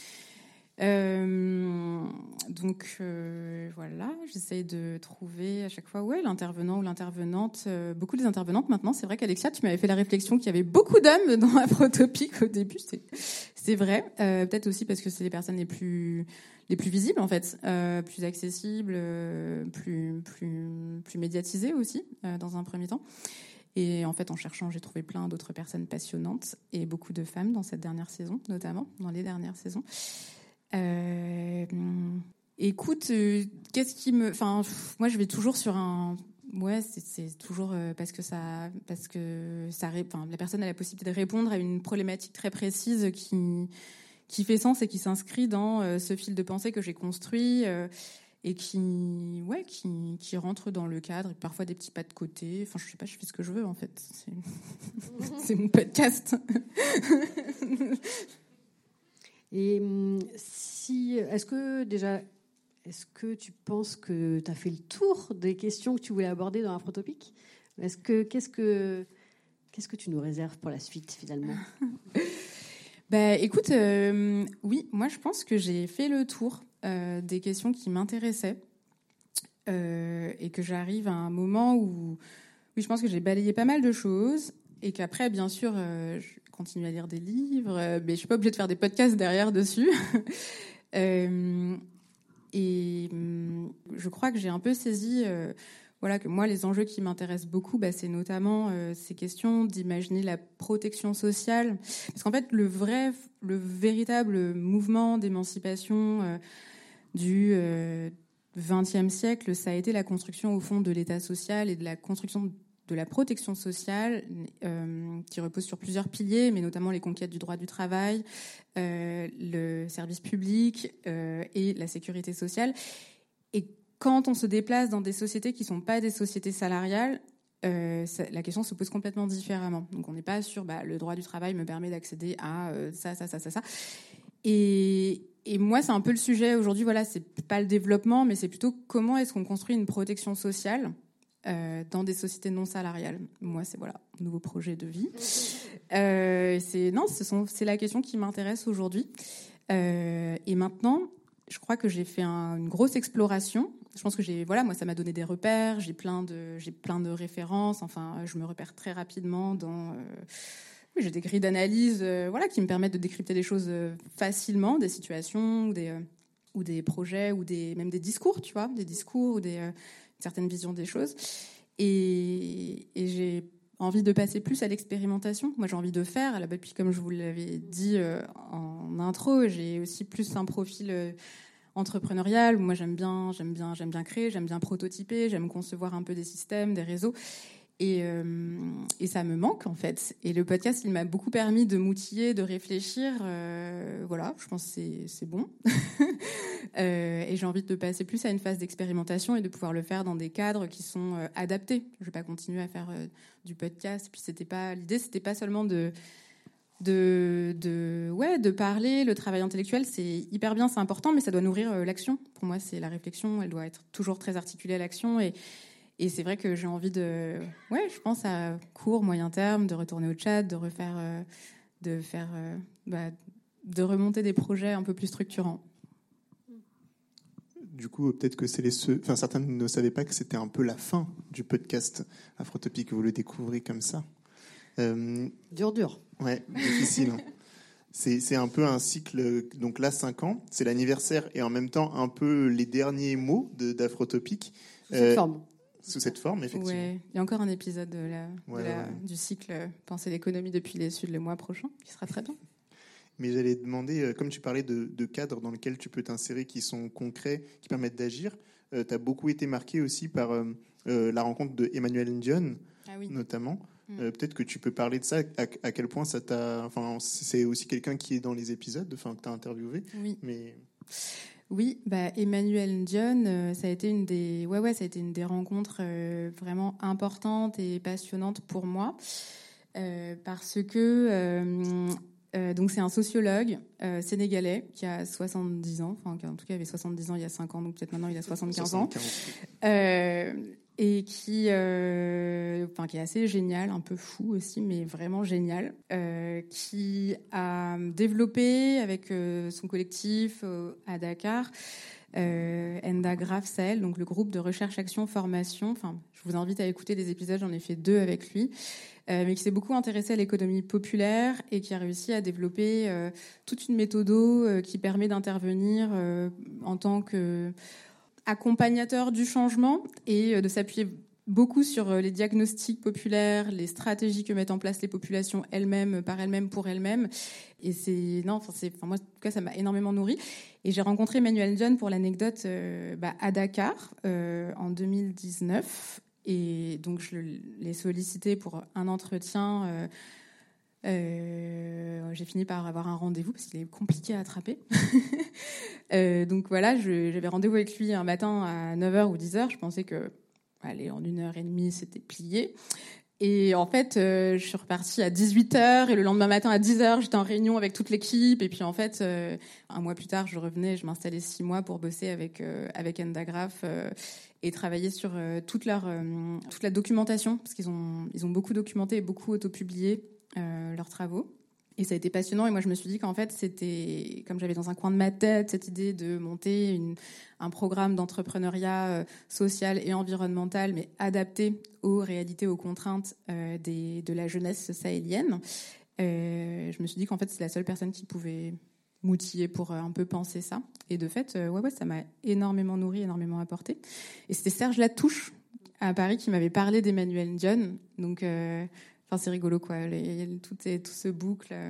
Euh, donc euh, voilà, j'essaye de trouver à chaque fois ouais, l'intervenant ou l'intervenante. Euh, beaucoup des intervenantes maintenant, c'est vrai qu'Alexia, tu m'avais fait la réflexion qu'il y avait beaucoup d'hommes dans Afrotopique au début, c'est, c'est vrai. Euh, peut-être aussi parce que c'est les personnes les plus, les plus visibles en fait, euh, plus accessibles, euh, plus, plus, plus médiatisées aussi euh, dans un premier temps. Et en fait, en cherchant, j'ai trouvé plein d'autres personnes passionnantes et beaucoup de femmes dans cette dernière saison, notamment dans les dernières saisons. Euh, écoute, euh, qu'est-ce qui me, enfin, moi, je vais toujours sur un, ouais, c'est, c'est toujours euh, parce que ça, parce que ça, enfin, la personne a la possibilité de répondre à une problématique très précise qui, qui fait sens et qui s'inscrit dans euh, ce fil de pensée que j'ai construit euh, et qui, ouais, qui, qui rentre dans le cadre et parfois des petits pas de côté. Enfin, je sais pas, je fais ce que je veux en fait. C'est, c'est mon podcast. Et si, est-ce que déjà, est-ce que tu penses que tu as fait le tour des questions que tu voulais aborder dans Afrotopique ? Est-ce que, qu'est-ce que, qu'est-ce que tu nous réserves pour la suite finalement ? Bah, écoute, euh, oui, moi je pense que j'ai fait le tour euh, des questions qui m'intéressaient euh, et que j'arrive à un moment où, oui, je pense que j'ai balayé pas mal de choses et qu'après, bien sûr, euh, je continue à lire des livres, euh, mais je suis pas obligée de faire des podcasts derrière dessus. euh, et euh, je crois que j'ai un peu saisi, euh, voilà, que moi les enjeux qui m'intéressent beaucoup, bah, c'est notamment euh, ces questions d'imaginer la protection sociale, parce qu'en fait le vrai, le véritable mouvement d'émancipation euh, du euh, vingtième siècle, ça a été la construction au fond de l'État social et de la construction de la protection sociale euh, qui repose sur plusieurs piliers, mais notamment les conquêtes du droit du travail, euh, le service public euh, et la sécurité sociale. Et quand on se déplace dans des sociétés qui ne sont pas des sociétés salariales, euh, ça, la question se pose complètement différemment. Donc on n'est pas sur bah, le droit du travail me permet d'accéder à euh, ça, ça, ça, ça, ça. Et, et moi, c'est un peu le sujet aujourd'hui. Voilà, c'est pas le développement, mais c'est plutôt comment est-ce qu'on construit une protection sociale Euh, dans des sociétés non salariales. Moi, c'est voilà, un nouveau projet de vie. Euh, c'est non, ce sont, c'est la question qui m'intéresse aujourd'hui. Euh, et maintenant, je crois que j'ai fait un, une grosse exploration. Je pense que j'ai, voilà, moi, ça m'a donné des repères. J'ai plein de, j'ai plein de références. Enfin, je me repère très rapidement dans. Euh, j'ai des grilles d'analyse, euh, voilà, qui me permettent de décrypter des choses euh, facilement, des situations, ou des, euh, ou des projets, ou des, même des discours, tu vois, des discours ou des euh, certaines visions des choses. Et, et j'ai envie de passer plus à l'expérimentation. Moi, j'ai envie de faire. Là, puis, comme je vous l'avais dit euh, en intro, j'ai aussi plus un profil euh, entrepreneurial. Où moi, j'aime bien, j'aime bien, j'aime bien créer, j'aime bien prototyper, j'aime concevoir un peu des systèmes, des réseaux. Et, euh, et ça me manque, en fait. Et le podcast, il m'a beaucoup permis de m'outiller, de réfléchir. Euh, voilà, je pense que c'est, c'est bon. euh, et j'ai envie de passer plus à une phase d'expérimentation et de pouvoir le faire dans des cadres qui sont euh, adaptés. Je ne vais pas continuer à faire euh, du podcast. Puis c'était pas, l'idée, c'était pas seulement de de, de, ouais, de parler. Le travail intellectuel, c'est hyper bien, c'est important, mais ça doit nourrir euh, l'action. Pour moi, c'est la réflexion, elle doit être toujours très articulée à l'action. Et, et c'est vrai que j'ai envie de, ouais, je pense à court, moyen terme, de retourner au chat, de refaire, euh, de faire, euh, bah, de remonter des projets un peu plus structurants. Du coup, peut-être que c'est les ceux... Enfin, certains ne savaient pas que c'était un peu la fin du podcast Afrotopique, que vous le découvrez comme ça. Euh... Dur, dur. Ouais, difficile. Hein. C'est, c'est un peu un cycle, donc là, cinq ans, c'est l'anniversaire et en même temps un peu les derniers mots de, d'Afrotopique. Sous cette euh, forme. Sous cette forme, effectivement. Ouais. Il y a encore un épisode de la, ouais, de la, ouais. du cycle Penser l'économie depuis les Suds le mois prochain, qui sera très bien. Mais j'allais demander, comme tu parlais de, de cadres dans lesquels tu peux t'insérer, qui sont concrets, qui permettent d'agir, euh, tu as beaucoup été marqué aussi par euh, euh, la rencontre de Emmanuel Ndione, ah oui. notamment. Mm. Euh, peut-être que tu peux parler de ça, à, à quel point ça t'a... Enfin, c'est aussi quelqu'un qui est dans les épisodes, enfin, que tu as interviewé. Oui. Mais... Oui, bah, Emmanuel Ndione, euh, ça a été une des, ouais, ouais, ça a été une des rencontres euh, vraiment importantes et passionnantes pour moi, euh, parce que euh, euh, donc c'est un sociologue euh, sénégalais qui a soixante-dix ans, enfin qui, en tout cas avait soixante-dix ans il y a cinq ans, donc peut-être maintenant il a soixante-quinze ans, euh, et qui, euh, enfin qui est assez génial, un peu fou aussi, mais vraiment génial, euh, qui a développé avec euh, son collectif euh, à Dakar euh, Endagraph Sahel, donc le groupe de recherche, action, formation. Enfin, je vous invite à écouter des épisodes, j'en ai fait deux avec lui. Euh, mais qui s'est beaucoup intéressé à l'économie populaire et qui a réussi à développer euh, toute une méthode euh, qui permet d'intervenir euh, en tant qu'accompagnateur du changement et euh, de s'appuyer beaucoup sur euh, les diagnostics populaires, les stratégies que mettent en place les populations elles-mêmes, par elles-mêmes, pour elles-mêmes. Et c'est, non, enfin, c'est, enfin, moi, en tout cas, ça m'a énormément nourri. Et j'ai rencontré Emmanuel Ndione, pour l'anecdote, euh, bah, à Dakar euh, en deux mille dix-neuf. Et donc, je l'ai sollicité pour un entretien. Euh, euh, j'ai fini par avoir un rendez-vous parce qu'il est compliqué à attraper. euh, donc, voilà, je, j'avais rendez-vous avec lui un matin à neuf heures ou dix heures. Je pensais que, allez, en une heure et demie, c'était plié. Et en fait, euh, je suis repartie à dix-huit heures. Et le lendemain matin, à dix heures, j'étais en réunion avec toute l'équipe. Et puis, en fait, euh, un mois plus tard, je revenais. Je m'installais six mois pour bosser avec, euh, avec Endagraph. Euh, et travailler sur euh, toute leur euh, toute la documentation, parce qu'ils ont ils ont beaucoup documenté et beaucoup autopublié euh, leurs travaux. Et ça a été passionnant. Et moi, je me suis dit qu'en fait, c'était, comme j'avais dans un coin de ma tête cette idée de monter une, un programme d'entrepreneuriat euh, social et environnemental, mais adapté aux réalités, aux contraintes euh, des, de la jeunesse sahélienne. Euh, je me suis dit qu'en fait, c'est la seule personne qui pouvait m'outiller pour un peu penser ça. Et de fait, euh, ouais, ouais, ça m'a énormément nourri, énormément apporté. Et c'était Serge Latouche, à Paris, qui m'avait parlé d'Emmanuel Ndione. Donc, euh, enfin, c'est rigolo, quoi. Les, tout, est, tout ce boucle. Euh,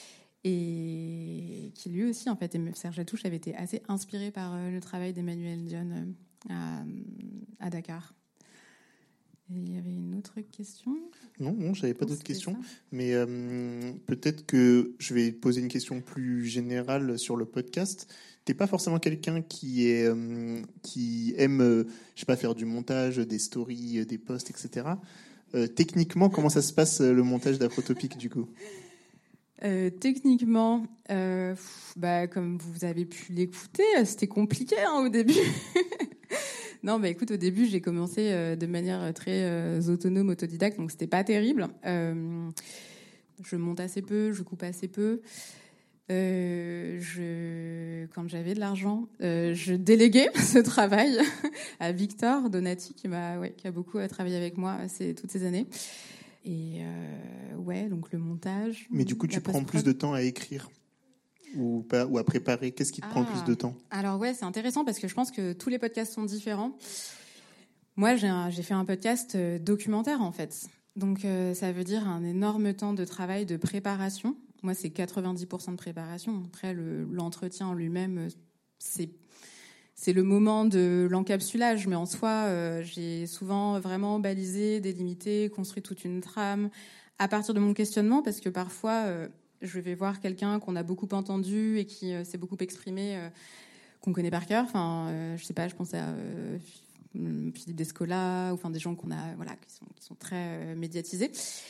et qui, lui aussi, en fait, Serge Latouche avait été assez inspiré par euh, le travail d'Emmanuel Ndione euh, à, à Dakar. Et il y avait une autre question ? Non, non, j'avais pas non, d'autres questions. Ça. Mais euh, peut-être que je vais poser une question plus générale sur le podcast. T'es pas forcément quelqu'un qui est euh, qui aime, euh, je sais pas, faire du montage, des stories, des posts, et cetera. Euh, techniquement, comment ça se passe le montage d'Afrotopique du coup ? Euh, techniquement, euh, pff, bah, comme vous avez pu l'écouter, c'était compliqué hein, au début. Non, bah écoute, au début, j'ai commencé euh, de manière très euh, autonome, autodidacte, donc c'était pas terrible. Euh, je monte assez peu, je coupe assez peu. Euh, je, quand j'avais de l'argent, euh, je déléguais ce travail à Victor Donati, qui m'a, ouais, qui a beaucoup travaillé avec moi ces, toutes ces années. Et euh, ouais, donc le montage. Mais du coup, tu prends plus de temps à écrire ou pas, ou à préparer. Qu'est-ce qui te ah, prend le plus de temps ? Alors ouais, c'est intéressant parce que je pense que tous les podcasts sont différents. Moi, j'ai, un, j'ai fait un podcast documentaire en fait, donc euh, ça veut dire un énorme temps de travail de préparation. Moi, c'est quatre-vingt-dix pour cent de préparation. Après, le, l'entretien en lui-même, c'est c'est le moment de l'encapsulage, mais en soi, euh, j'ai souvent vraiment balisé, délimité, construit toute une trame à partir de mon questionnement, parce que parfois, euh, je vais voir quelqu'un qu'on a beaucoup entendu et qui euh, s'est beaucoup exprimé, euh, qu'on connaît par cœur. Enfin, euh, je sais pas, je pense à euh, Philippe Descola, ou enfin des gens qu'on a, voilà, qui sont, qui sont très euh, médiatisés.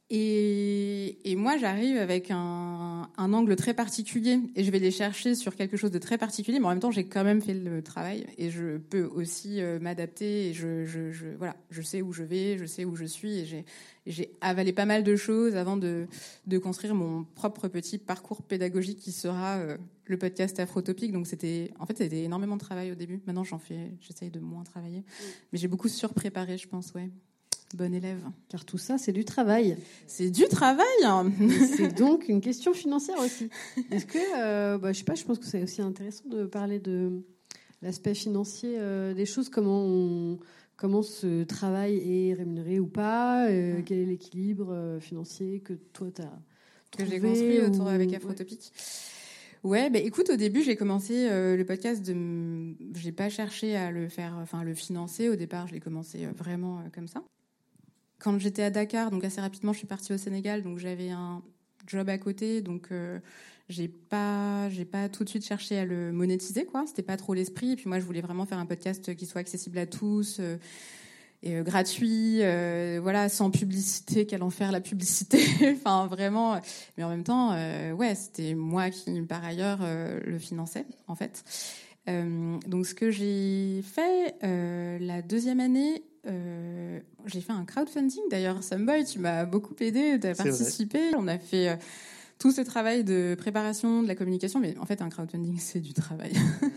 Et, et moi, j'arrive avec un, un angle très particulier et je vais les chercher sur quelque chose de très particulier, mais en même temps, j'ai quand même fait le travail et je peux aussi euh, m'adapter et je, je, je, voilà, je sais où je vais, je sais où je suis et j'ai, j'ai avalé pas mal de choses avant de, de construire mon propre petit parcours pédagogique qui sera euh, le podcast Afrotopique. Donc c'était, en fait, c'était énormément de travail au début. Maintenant, j'en fais, j'essaye de moins travailler, mais j'ai beaucoup surpréparé, je pense, ouais. Bonne élève. Car tout ça, c'est du travail. C'est du travail. Hein. C'est donc une question financière aussi. Est-ce que, euh, bah, je sais pas, je pense que c'est aussi intéressant de parler de l'aspect financier euh, des choses, comment on, comment ce travail est rémunéré ou pas, euh, quel est l'équilibre euh, financier que toi t'as que trouvé, j'ai construit ou... autour avec Afrotopique. Ouais, ouais bah, écoute, au début, j'ai commencé euh, le podcast. De, j'ai pas cherché à le faire, enfin, le financer. Au départ, je l'ai commencé euh, vraiment euh, comme ça. Quand j'étais à Dakar, donc assez rapidement, je suis partie au Sénégal, donc j'avais un job à côté, donc euh, j'ai pas, j'ai pas tout de suite cherché à le monétiser, quoi. C'était pas trop l'esprit. Et puis moi, je voulais vraiment faire un podcast qui soit accessible à tous, euh, et euh, gratuit, euh, voilà, sans publicité. Quel enfer la publicité. Enfin, vraiment. Mais en même temps, euh, ouais, c'était moi qui, par ailleurs, euh, le finançais, en fait. Euh, donc, ce que j'ai fait euh, la deuxième année. Euh, j'ai fait un crowdfunding d'ailleurs. Samboy, tu m'as beaucoup aidé, tu as participé. On a fait euh, tout ce travail de préparation, de la communication, mais en fait un crowdfunding c'est du travail.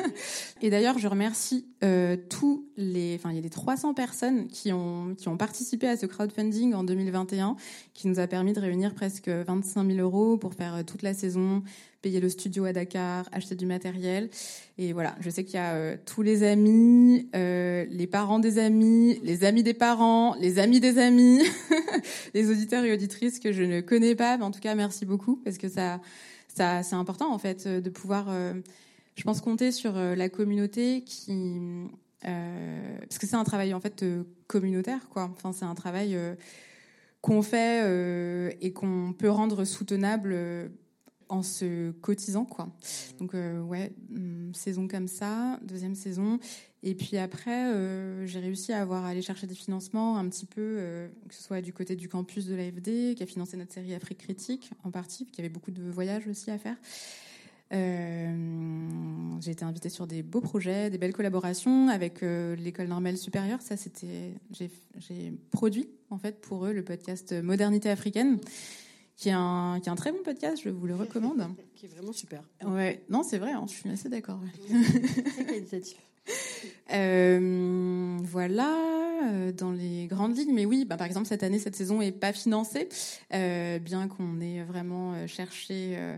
Et d'ailleurs je remercie euh, tous les, enfin il y a des trois cents personnes qui ont qui ont participé à ce crowdfunding en deux mille vingt et un, qui nous a permis de réunir presque vingt-cinq mille euros pour faire euh, toute la saison, payer le studio à Dakar, acheter du matériel. Et voilà, je sais qu'il y a euh, tous les amis, euh, les parents des amis, les amis des parents, les amis des amis, les auditeurs et auditrices que je ne connais pas. Mais en tout cas, merci beaucoup parce que ça, ça, c'est important en fait de pouvoir, euh, je pense, compter sur euh, la communauté qui, euh, parce que c'est un travail en fait euh, communautaire, quoi. Enfin, c'est un travail euh, qu'on fait euh, et qu'on peut rendre soutenable. Euh, en se cotisant, quoi. Donc, euh, ouais, hum, saison comme ça, deuxième saison. Et puis après, euh, j'ai réussi à avoir à aller chercher des financements un petit peu, euh, que ce soit du côté du campus de l'A F D, qui a financé notre série Afrique Critique, en partie, qui avait beaucoup de voyages aussi à faire. Euh, j'ai été invitée sur des beaux projets, des belles collaborations avec euh, l'école normale supérieure. Ça, c'était... J'ai, j'ai produit, en fait, pour eux, le podcast Modernité africaine, qui est un qui est un très bon podcast, je vous le recommande. Qui est vraiment super. Ouais, non, c'est vrai, hein, je suis assez d'accord. Ouais. Très qualitatif. Euh, voilà, euh, dans les grandes lignes. Mais oui, bah, par exemple, cette année, cette saison est pas financée, euh, bien qu'on ait vraiment cherché euh,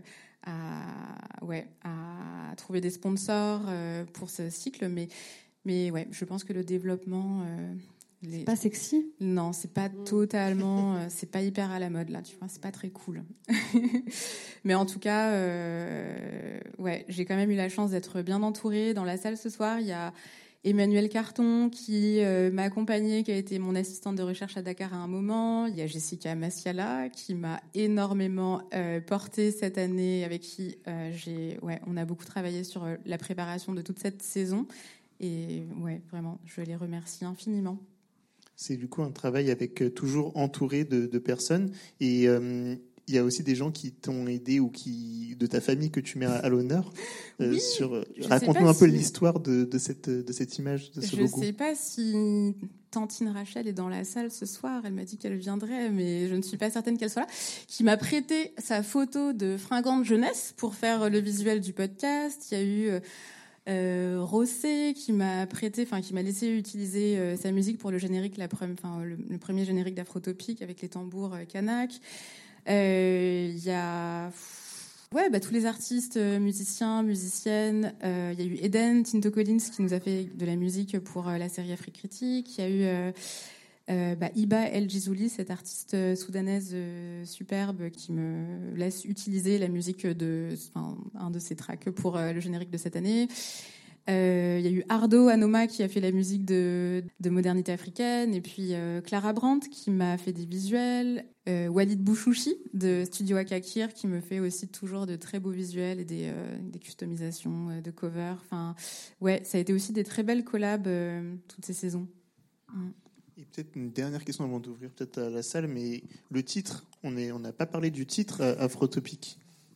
à ouais à trouver des sponsors euh, pour ce cycle. Mais mais ouais, je pense que le développement euh, Les... C'est pas sexy ? Non, c'est pas mmh. totalement, euh, c'est pas hyper à la mode là, tu vois, c'est pas très cool. Mais en tout cas, euh, ouais, j'ai quand même eu la chance d'être bien entourée. Dans la salle ce soir, il y a Emmanuel Carton qui euh, m'a accompagnée, qui a été mon assistante de recherche à Dakar à un moment. Il y a Jessica Massiala qui m'a énormément euh, portée cette année, avec qui euh, j'ai, ouais, on a beaucoup travaillé sur euh, la préparation de toute cette saison. Et ouais, vraiment, je les remercie infiniment. C'est du coup un travail avec euh, toujours entouré de, de personnes. Et euh, il y a aussi des gens qui t'ont aidé ou qui de ta famille que tu mets à, à l'honneur. Euh, oui, sur, raconte-nous un si... peu l'histoire de, de, cette, de cette image, de ce je logo. Je ne sais pas si Tantine Rachel est dans la salle ce soir. Elle m'a dit qu'elle viendrait, mais je ne suis pas certaine qu'elle soit là. Qui m'a prêté sa photo de fringante jeunesse pour faire le visuel du podcast. Il y a eu... Euh, Euh, Rossé qui m'a prêté, enfin qui m'a laissé utiliser euh, sa musique pour le générique, la pre- enfin le, le premier générique d'Afrotopique avec les tambours euh, kanak. Il euh, y a ouais bah tous les artistes, euh, musiciens, musiciennes. Il euh, y a eu Eden Tinto Collins qui nous a fait de la musique pour euh, la série Afrique Critique. Il y a eu euh, Euh, bah, Iba El Gizouli, cette artiste soudanaise euh, superbe qui me laisse utiliser la musique de enfin, un de ses tracks pour euh, le générique de cette année. Il euh, y a eu Ardo Anoma qui a fait la musique de, de Modernité africaine, et puis euh, Clara Brandt qui m'a fait des visuels, euh, Walid Bouchouchi de Studio Akakir qui me fait aussi toujours de très beaux visuels et des, euh, des customisations euh, de covers. Enfin, ouais, ça a été aussi des très belles collabs euh, toutes ces saisons. Mm. Et peut-être une dernière question avant d'ouvrir peut-être à la salle, mais le titre, on est, on n'a pas parlé du titre euh, Afrotopique.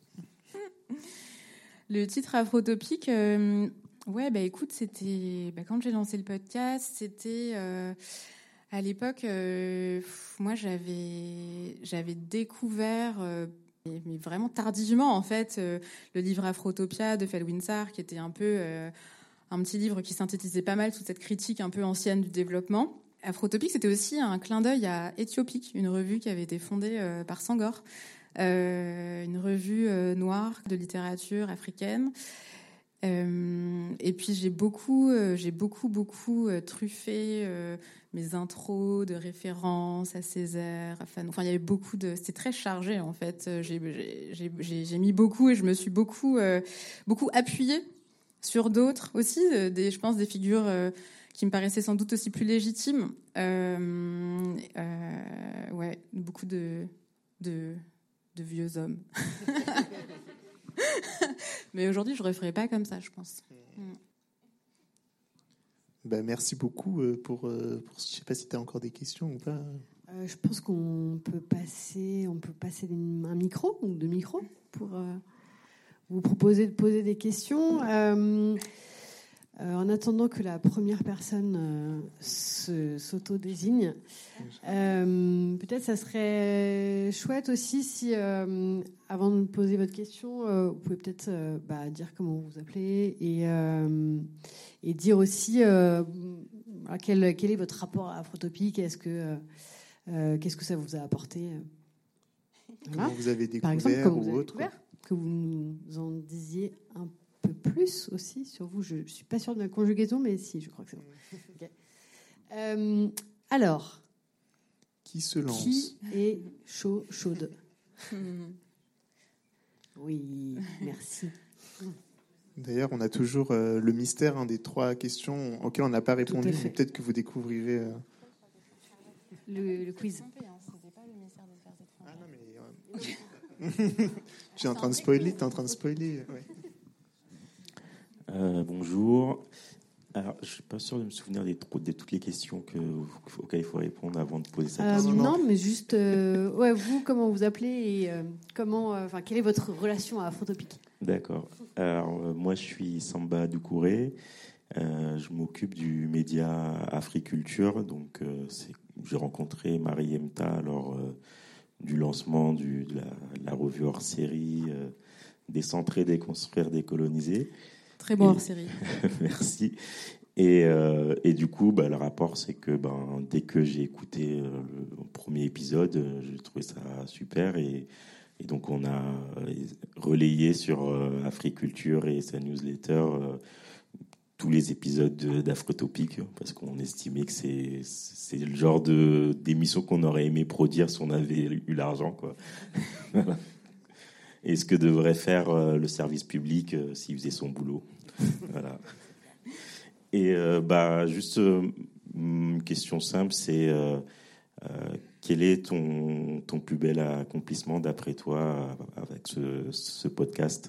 Le titre Afrotopique, euh, ouais, bah écoute, c'était bah, quand j'ai lancé le podcast, c'était euh, à l'époque, euh, moi j'avais j'avais découvert, euh, mais vraiment tardivement en fait, euh, le livre Afrotopia de Felwinsar, qui était un peu euh, un petit livre qui synthétisait pas mal toute cette critique un peu ancienne du développement. Afrotopique, c'était aussi un clin d'œil à Éthiopique, une revue qui avait été fondée euh, par Senghor, euh, une revue euh, noire de littérature africaine. Euh, et puis j'ai beaucoup, euh, j'ai beaucoup, beaucoup euh, truffé euh, mes intros de références à Césaire, à Fanon. Enfin, il y avait beaucoup de, c'était très chargé en fait. J'ai, j'ai, j'ai, j'ai mis beaucoup et je me suis beaucoup, euh, beaucoup appuyée sur d'autres aussi, des, je pense des figures euh, qui me paraissaient sans doute aussi plus légitimes. Euh, euh, ouais, beaucoup de, de, de vieux hommes. Mais aujourd'hui, je ne referai pas comme ça, je pense. Mm. Ben, merci beaucoup pour, pour... Je ne sais pas si tu as encore des questions ou pas. Euh, je pense qu'on peut passer, on peut passer un micro ou deux micros pour euh, vous proposer de poser des questions. Euh, Euh, en attendant que la première personne euh, se, s'auto-désigne, euh, peut-être ça serait chouette aussi si, euh, avant de poser votre question, euh, vous pouvez peut-être euh, bah, dire comment vous vous appelez et, euh, et dire aussi euh, quel, quel est votre rapport à Afrotopique, est-ce que, euh, qu'est-ce que ça vous a apporté. Comment voilà. Vous avez découvert Par exemple, comment ou vous avez autre découvert, que vous nous en disiez un peu plus aussi sur vous. Je ne suis pas sûre de la conjugaison, mais si, je crois que c'est bon. Okay. Euh, alors, qui se lance? Qui est chaud, chaude? Oui, merci. D'ailleurs, on a toujours euh, le mystère hein, des trois questions auxquelles on n'a pas répondu. Peut-être que vous découvrirez... Euh... Le, le quiz. Ah non, mais... Euh... tu es en train de spoiler, tu es en train de spoiler, ouais. Euh, bonjour. Alors, je ne suis pas sûr de me souvenir des, de toutes les questions que, auxquelles il faut répondre avant de poser sa euh, question. Non, mais juste, euh, ouais, vous, comment vous appelez et euh, comment, enfin, euh, quelle est votre relation à Afrotopique? D'accord. Alors, euh, moi, je suis Samba Doucouré. Euh, je m'occupe du média Africulture. Donc, euh, c'est, j'ai rencontré Marième Ta lors euh, du lancement du, de, la, de la revue hors série euh, Décentrer, déconstruire, décoloniser. Très bon hors-série. Merci. Et, euh, et du coup, bah, le rapport, c'est que ben, dès que j'ai écouté euh, le premier épisode, euh, j'ai trouvé ça super. Et, et donc, on a relayé sur euh, Africulture et sa newsletter euh, tous les épisodes de, d'Afrotopique, parce qu'on estimait que c'est, c'est le genre de, d'émission qu'on aurait aimé produire si on avait eu l'argent, quoi. Voilà. Et ce que devrait faire euh, le service public euh, s'il faisait son boulot. Voilà. Et euh, bah, juste euh, une question simple, c'est euh, euh, quel est ton, ton plus bel accomplissement d'après toi avec ce, ce podcast?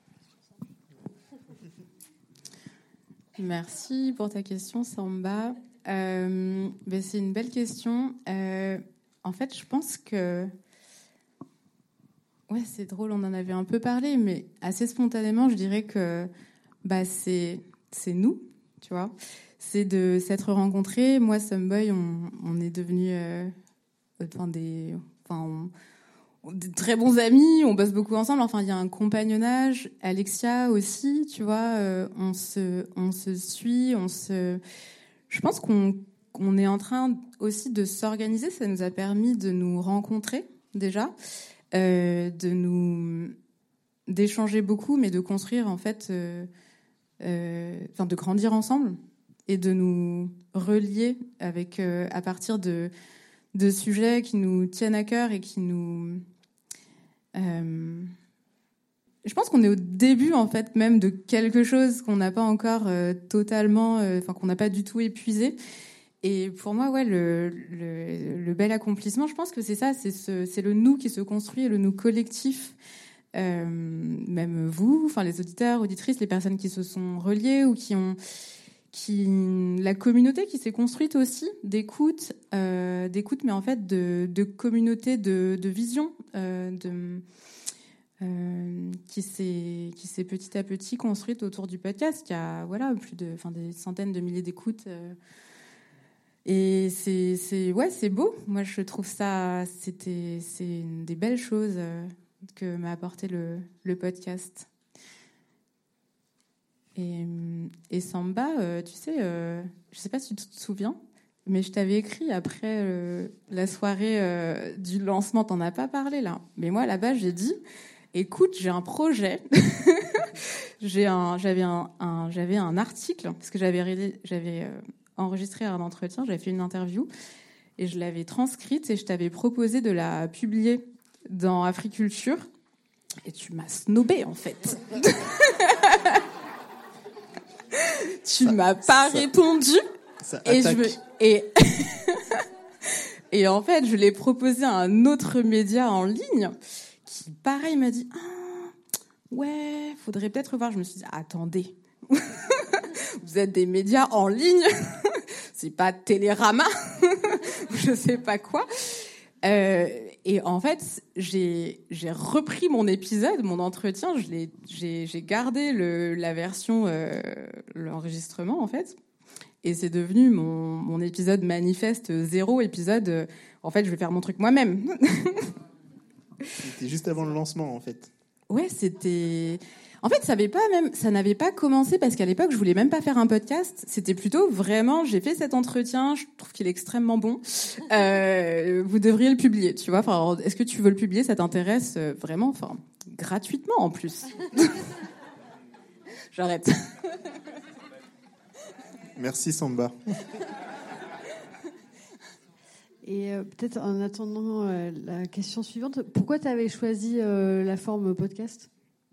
Merci pour ta question, Samba. Euh, ben c'est une belle question. Euh, en fait, je pense que ouais, c'est drôle, on en avait un peu parlé, mais assez spontanément, je dirais que bah, c'est, c'est nous, tu vois. C'est de s'être rencontrés. Moi, Someboy, on, on est devenus euh, enfin, des, enfin, on, on, des très bons amis, on bosse beaucoup ensemble. Enfin, il y a un compagnonnage. Alexia aussi, tu vois, euh, on, se, on se suit, on se... Je pense qu'on, qu'on est en train aussi de s'organiser. Ça nous a permis de nous rencontrer, déjà. Euh, de nous d'échanger beaucoup, mais de construire en fait, euh, euh, enfin de grandir ensemble et de nous relier avec euh, à partir de de sujets qui nous tiennent à cœur et qui nous. Euh, je pense qu'on est au début en fait même de quelque chose qu'on n'a pas encore euh, totalement, enfin euh, qu'on n'a pas du tout épuisé. Et pour moi, ouais, le, le, le bel accomplissement, je pense que c'est ça, c'est, ce, c'est le nous qui se construit, le nous collectif. Euh, même vous, enfin les auditeurs, auditrices, les personnes qui se sont reliées ou qui ont, qui, la communauté qui s'est construite aussi d'écoute, euh, d'écoute, mais en fait de, de communauté de, de vision, euh, de, euh, qui s'est, qui s'est petit à petit construite autour du podcast. Il y a voilà plus de, enfin des centaines de milliers d'écoutes. Euh, et c'est, c'est, ouais, c'est beau. Moi, je trouve ça, c'était, c'est une des belles choses euh, que m'a apporté le, le podcast. Et, et Samba, euh, tu sais, euh, je ne sais pas si tu te souviens, mais je t'avais écrit après euh, la soirée euh, du lancement, t'en as pas parlé là. Mais moi, là-bas, j'ai dit, écoute, j'ai un projet. j'ai un, j'avais, un, un, j'avais un article, parce que j'avais, j'avais euh, enregistré un entretien, j'avais fait une interview, et je l'avais transcrite, et je t'avais proposé de la publier dans Africulture. Et tu m'as snobé, en fait. Tu ça, m'as pas ça, répondu ça et je me, et et en fait je l'ai proposé à un autre média en ligne qui pareil m'a dit ah, ouais faudrait peut-être voir. Je me suis dit attendez vous êtes des médias en ligne c'est pas Télérama je sais pas quoi. Euh, et en fait, j'ai, j'ai repris mon épisode, mon entretien, je l'ai, j'ai, j'ai gardé le, la version, euh, l'enregistrement en fait, et c'est devenu mon, mon épisode manifeste zéro épisode. Euh, en fait, je vais faire mon truc moi-même. C'était juste avant le lancement en fait. Ouais, c'était. En fait, ça n'avait pas même, ça n'avait pas commencé parce qu'à l'époque, je voulais même pas faire un podcast. C'était plutôt vraiment, j'ai fait cet entretien, je trouve qu'il est extrêmement bon. Euh, vous devriez le publier, tu vois. Enfin, est-ce que tu veux le publier? Ça t'intéresse vraiment? Enfin, gratuitement en plus. J'arrête. Merci Samba. Et euh, peut-être en attendant euh, la question suivante, pourquoi tu avais choisi euh, la forme podcast?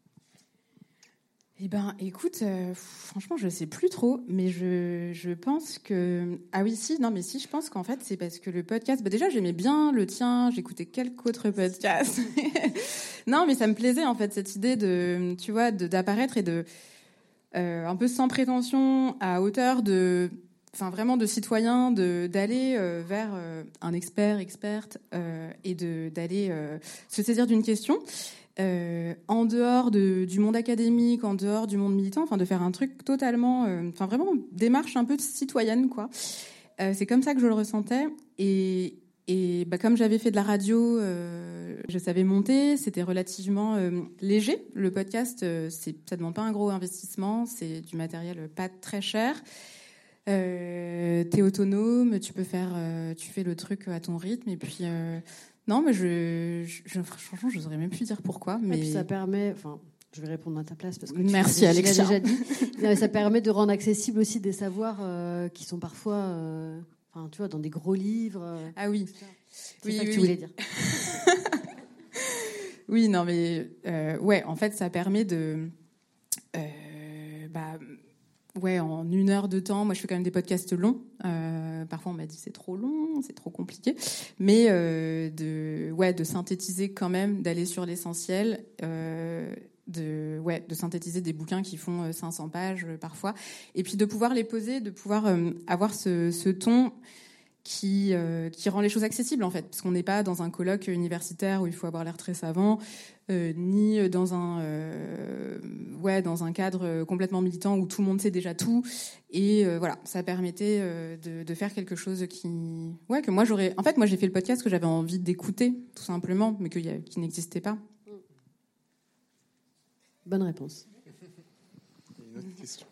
Eh ben, écoute, euh, franchement, je sais plus trop, mais je, je pense que... Ah oui, si, non, mais si, je pense qu'en fait, c'est parce que le podcast... Bah déjà, j'aimais bien le tien, j'écoutais quelques autres podcasts. Non, mais ça me plaisait, en fait, cette idée de, tu vois, de, d'apparaître et de... Euh, un peu sans prétention, à hauteur de... Enfin, vraiment de citoyen, de, d'aller euh, vers euh, un expert, experte, euh, et de, d'aller euh, se saisir d'une question... Euh, en dehors de, du monde académique, en dehors du monde militant, enfin de faire un truc totalement, euh, enfin vraiment démarche un peu citoyenne quoi. Euh, c'est comme ça que je le ressentais et, et bah, comme j'avais fait de la radio, euh, je savais monter, c'était relativement euh, léger. Le podcast, euh, c'est, ça demande pas un gros investissement, c'est du matériel pas très cher. Euh, t'es autonome, tu peux faire, euh, tu fais le truc à ton rythme et puis. Euh, Non, mais je, je, je franchement, je saurais même plus dire pourquoi. Mais et puis ça permet, enfin, je vais répondre à ta place parce que merci tu, Alexia. Tu l'as déjà dit. Ça permet de rendre accessible aussi des savoirs euh, qui sont parfois, euh, enfin, tu vois, dans des gros livres. Euh, ah oui, c'est oui, ça que oui, tu voulais dire. Oui, non, mais euh, ouais, en fait, ça permet de, euh, bah. Ouais, en une heure de temps. Moi, je fais quand même des podcasts longs. Euh, parfois, on m'a dit c'est trop long, c'est trop compliqué. Mais euh, de, ouais, de synthétiser quand même, d'aller sur l'essentiel, euh, de, ouais, de synthétiser des bouquins qui font cinq cents pages euh, parfois, et puis de pouvoir les poser, de pouvoir euh, avoir ce, ce ton qui euh, qui rend les choses accessibles en fait, parce qu'on n'est pas dans un colloque universitaire où il faut avoir l'air très savant. Euh, ni dans un euh, ouais dans un cadre complètement militant où tout le monde sait déjà tout et euh, voilà, ça permettait euh, de, de faire quelque chose qui ouais que moi j'aurais en fait moi j'ai fait le podcast que j'avais envie d'écouter tout simplement mais que, qui n'existait pas. Bonne réponse. Une autre question.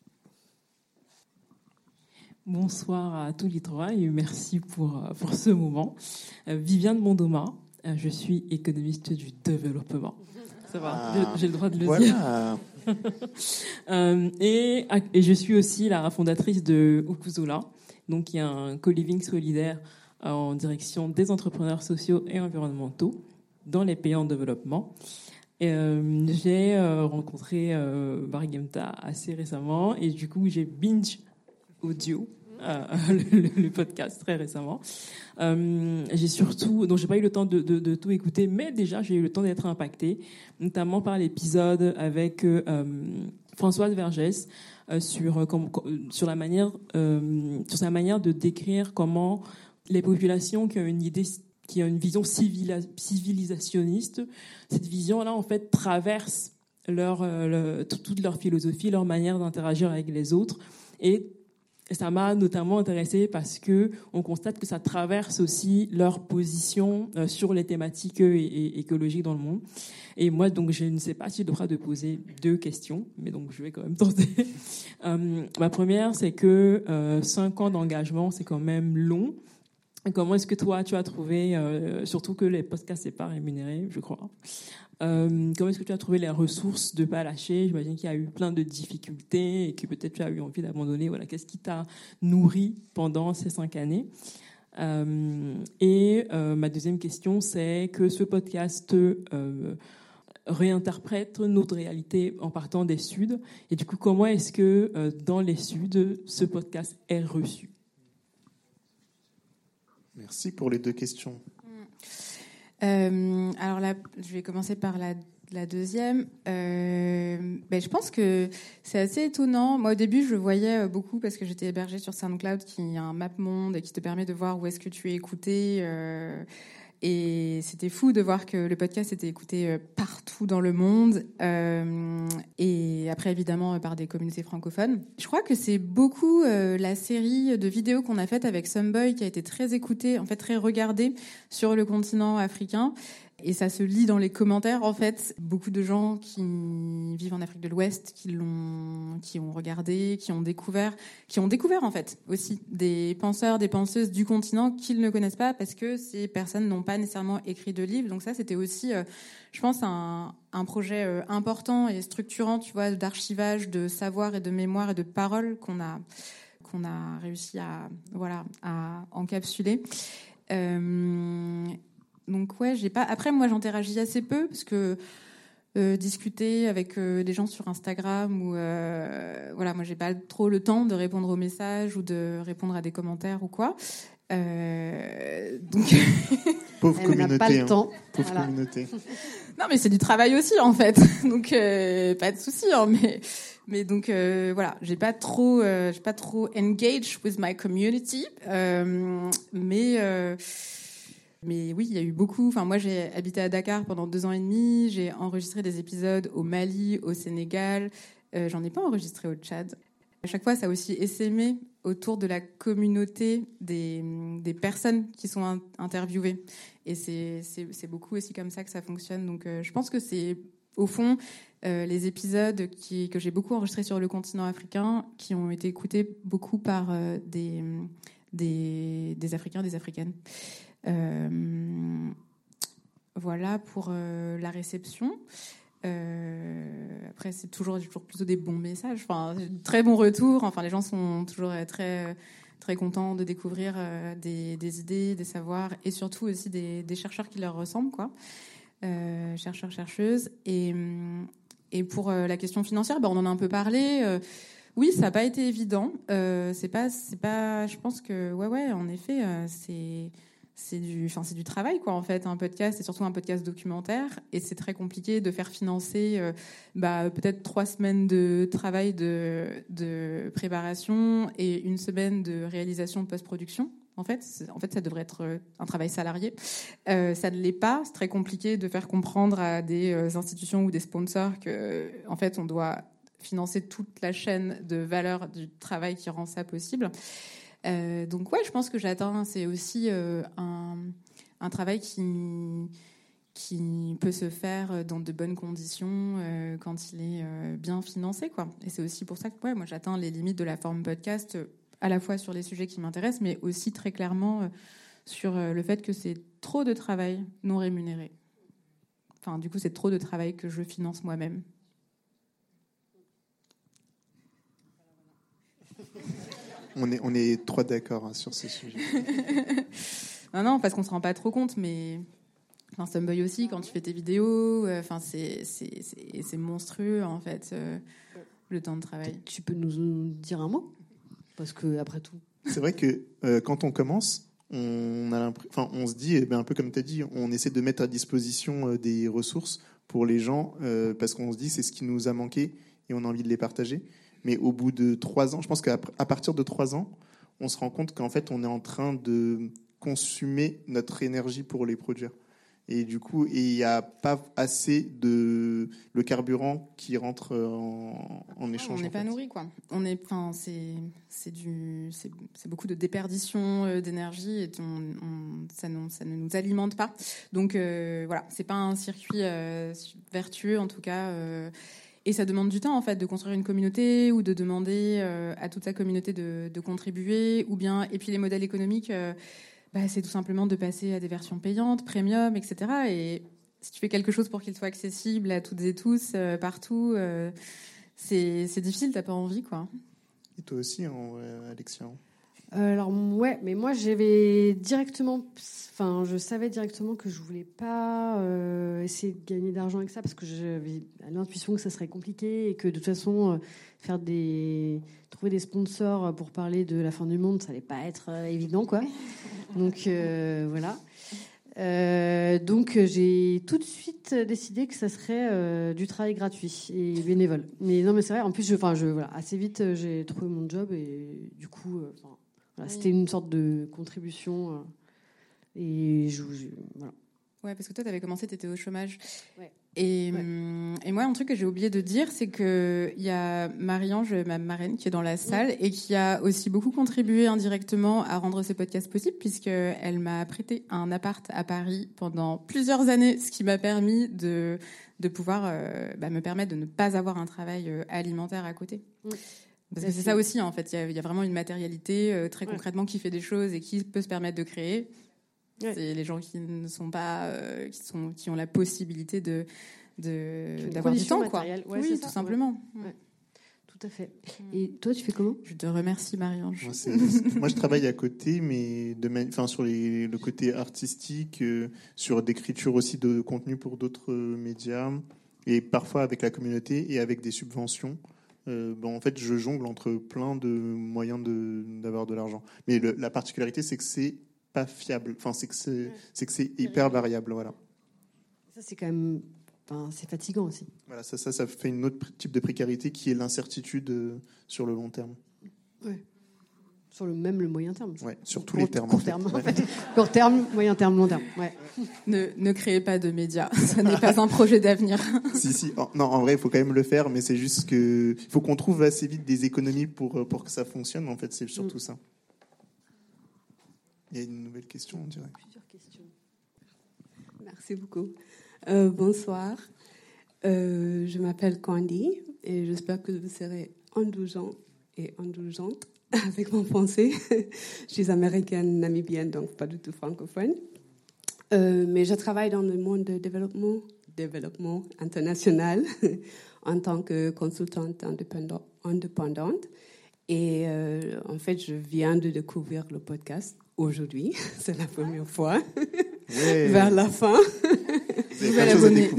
Bonsoir à tous les trois et merci pour pour ce moment. Euh, Viviane Mondoma. Je suis économiste du développement. Ça va, ah, j'ai le droit de le voilà. dire. euh, et, et je suis aussi la fondatrice de Ukuzola, donc qui est un co-living solidaire en direction des entrepreneurs sociaux et environnementaux dans les pays en développement. Et, euh, j'ai euh, rencontré euh, Mariemta assez récemment et du coup j'ai binge audio. Euh, le, le podcast très récemment. Euh, j'ai surtout, donc j'ai pas eu le temps de, de, de tout écouter, mais déjà j'ai eu le temps d'être impactée, notamment par l'épisode avec euh, Françoise Vergès, euh, sur, euh, com, sur, la manière, euh, sur sa manière de décrire comment les populations qui ont une idée, qui ont une vision civilisationniste, cette vision-là, en fait, traverse leur, euh, le, toute leur philosophie, leur manière d'interagir avec les autres. Et ça m'a notamment intéressée parce que on constate que ça traverse aussi leur position euh, sur les thématiques et, et, écologiques dans le monde. Et moi, donc, je ne sais pas si je devrais de poser deux questions, mais donc je vais quand même tenter. euh, ma première, c'est que euh, cinq ans d'engagement, c'est quand même long. Comment est-ce que toi, tu as trouvé, euh, surtout que les podcasts, c'est pas rémunéré, je crois. Euh, comment est-ce que tu as trouvé les ressources de pas lâcher? J'imagine qu'il y a eu plein de difficultés et que peut-être tu as eu envie d'abandonner. Voilà, qu'est-ce qui t'a nourri pendant ces cinq années? Euh, et euh, ma deuxième question, c'est que ce podcast euh, réinterprète notre réalité en partant des Suds. Et du coup, comment est-ce que euh, dans les Suds, ce podcast est reçu? Merci pour les deux questions. Euh, alors là, je vais commencer par la, la deuxième. Euh, ben, je pense que c'est assez étonnant. Moi, au début, je le voyais beaucoup parce que j'étais hébergée sur SoundCloud, qui a un map monde et qui te permet de voir où est-ce que tu es écouté. Euh, et c'était fou de voir que le podcast était écouté partout dans le monde. Euh, et après, évidemment, par des communautés francophones. Je crois que c'est beaucoup euh, la série de vidéos qu'on a faite avec Someboy qui a été très écoutée, en fait très regardée sur le continent africain. Et ça se lit dans les commentaires, en fait. Beaucoup de gens qui vivent en Afrique de l'Ouest, qui l'ont, qui ont regardé, qui ont découvert, qui ont découvert, en fait, aussi des penseurs, des penseuses du continent qu'ils ne connaissent pas parce que ces personnes n'ont pas nécessairement écrit de livre. Donc ça, c'était aussi, euh, je pense, un, un projet euh, important et structurant, tu vois, d'archivage, de savoir et de mémoire et de parole qu'on a, qu'on a réussi à, voilà, à encapsuler. Euh, Donc ouais, j'ai pas. Après, moi, j'interagis assez peu parce que euh, discuter avec euh, des gens sur Instagram ou euh, voilà, moi, j'ai pas trop le temps de répondre aux messages ou de répondre à des commentaires ou quoi. Euh, donc pauvre Elle communauté. n'a pas le hein. temps. Pauvre Voilà. communauté. non, mais c'est du travail aussi en fait. Donc euh, pas de souci. Hein, mais mais donc euh, voilà, j'ai pas trop, euh, j'ai pas trop engage with my community. Euh, mais euh, Mais oui, il y a eu beaucoup. Enfin, moi, j'ai habité à Dakar pendant deux ans et demi. J'ai enregistré des épisodes au Mali, au Sénégal. Euh, j'en ai pas enregistré au Tchad. À chaque fois, ça a aussi essaimé autour de la communauté des, des personnes qui sont in- interviewées. Et c'est, c'est, c'est beaucoup aussi comme ça que ça fonctionne. Donc, euh, je pense que c'est, au fond, euh, les épisodes qui, que j'ai beaucoup enregistrés sur le continent africain qui ont été écoutés beaucoup par euh, des, des, des Africains, des Africaines. Euh, voilà pour euh, la réception. Euh, après, c'est toujours, toujours plutôt des bons messages. Enfin, très bons retours. Enfin, les gens sont toujours très, très contents de découvrir euh, des, des idées, des savoirs, et surtout aussi des, des chercheurs qui leur ressemblent, quoi. Euh, chercheurs, chercheuses. Et, et pour euh, la question financière, bah, on en a un peu parlé. Euh, oui, ça n'a pas été évident. Euh, c'est pas, c'est pas. Je pense que, ouais, ouais, en effet, euh, c'est. C'est du, enfin, c'est du travail, quoi, en fait, un podcast, c'est surtout un podcast documentaire, et c'est très compliqué de faire financer euh, bah, peut-être trois semaines de travail de, de préparation et une semaine de réalisation de post-production. En fait, c'est, en fait, ça devrait être un travail salarié. Euh, ça ne l'est pas. C'est très compliqué de faire comprendre à des institutions ou des sponsors que, en fait, on doit financer toute la chaîne de valeur du travail qui rend ça possible. Euh, donc ouais, je pense que j'atteins, c'est aussi euh, un, un travail qui, qui peut se faire dans de bonnes conditions euh, quand il est euh, bien financé, quoi. Et c'est aussi pour ça que ouais, moi j'atteins les limites de la forme podcast, euh, à la fois sur les sujets qui m'intéressent, mais aussi très clairement euh, sur euh, le fait que c'est trop de travail non rémunéré. Enfin, du coup, c'est trop de travail que je finance moi-même. On est, on est trois d'accord hein, sur ce sujet. non, non, parce qu'on se rend pas trop compte, mais enfin, Someboy aussi, quand tu fais tes vidéos, enfin, c'est, c'est, c'est, c'est monstrueux, en fait, euh, le temps de travail. Tu peux nous dire un mot ? Parce que, après tout... C'est vrai que euh, quand on commence, on, a enfin, on se dit, eh bien, un peu comme tu as dit, on essaie de mettre à disposition euh, des ressources pour les gens, euh, parce qu'on se dit c'est ce qui nous a manqué et on a envie de les partager. Mais au bout de trois ans, je pense qu'à à partir de trois ans, on se rend compte qu'en fait, on est en train de consumer notre énergie pour les produire. Et du coup, il n'y a pas assez de le carburant qui rentre en, en échange. On n'est pas fait. nourri, quoi. On est, enfin, c'est, c'est du, c'est, c'est beaucoup de déperdition d'énergie et on, on, ça, ne, ça ne nous alimente pas. Donc euh, voilà, c'est pas un circuit euh, vertueux en tout cas. Euh, et ça demande du temps en fait de construire une communauté ou de demander euh, à toute sa communauté de, de contribuer, ou bien et puis les modèles économiques. Euh, Bah, c'est tout simplement de passer à des versions payantes, premium, et cetera. Et si tu fais quelque chose pour qu'il soit accessible à toutes et tous, euh, partout, euh, c'est, c'est difficile, t'as pas envie, quoi. Et toi aussi, hein, Alexia? euh, Alors, ouais, mais moi, j'avais directement... Enfin, je savais directement que je voulais pas euh, essayer de gagner d'argent avec ça, parce que j'avais l'intuition que ça serait compliqué et que, de toute façon, euh, faire des... trouver des sponsors pour parler de la fin du monde, ça allait pas être euh, évident, quoi. Donc euh, voilà. Euh, donc j'ai tout de suite décidé que ça serait euh, du travail gratuit et bénévole. Mais non, mais c'est vrai. En plus, je, enfin, je, voilà, assez vite, j'ai trouvé mon job et du coup, euh, voilà, c'était une sorte de contribution. Euh, et je, je, voilà. Ouais, parce que toi, t'avais commencé, t'étais au chômage. Ouais. Et, ouais. et moi, un truc que j'ai oublié de dire, c'est que il y a Marie-Ange, ma marraine, qui est dans la salle et qui a aussi beaucoup contribué indirectement à rendre ce podcast possible, puisque elle m'a prêté un appart à Paris pendant plusieurs années, ce qui m'a permis de de pouvoir euh, bah, me permettre de ne pas avoir un travail euh, alimentaire à côté. Mmh. Parce que c'est ça aussi, en fait. Il y a, il y a vraiment une matérialité euh, très ouais. concrètement qui fait des choses et qui peut se permettre de créer. Ouais. C'est les gens qui ne sont pas, euh, qui sont, qui ont la possibilité de, de d'avoir du temps, quoi. Ouais, oui, tout ça. simplement. Ouais. Ouais. Tout à fait. Et toi, tu fais comment? Je te remercie, Marie-Ange. Moi, c'est, c'est, moi, je travaille à côté, mais de, enfin, sur les, le côté artistique, euh, sur d'écriture aussi de contenu pour d'autres médias, et parfois avec la communauté et avec des subventions. Euh, bon, en fait, je jongle entre plein de moyens de, d'avoir de l'argent. Mais le, la particularité, c'est que c'est pas fiable. Enfin, c'est que c'est, ouais. c'est que c'est hyper variable, voilà. Ça, c'est quand même, enfin, c'est fatigant aussi. Voilà, ça, ça, ça fait une autre type de précarité qui est l'incertitude euh, sur le long terme. Ouais. Sur le même le moyen terme. Ouais, sur tous court, les termes. Court en fait. terme, ouais. en fait. Court terme, moyen terme, long terme. Ouais. Ne, ne créez pas de médias. Ça n'est pas un projet d'avenir. si, si. En, non, en vrai, il faut quand même le faire, mais c'est juste que il faut qu'on trouve assez vite des économies pour pour que ça fonctionne. En fait, c'est surtout mm. ça. Il y a une nouvelle question, on dirait. Plusieurs questions. Merci beaucoup. Euh, bonsoir. Euh, je m'appelle Candy et j'espère que vous serez indulgents et indulgente avec mon français. Je suis américaine, namibienne, donc pas du tout francophone. Euh, mais je travaille dans le monde de développement, développement international en tant que consultante indépendante. indépendante. Et euh, en fait, je viens de découvrir le podcast aujourd'hui. C'est la première fois. Ouais. Vers la fin. Nouvelle abonnée.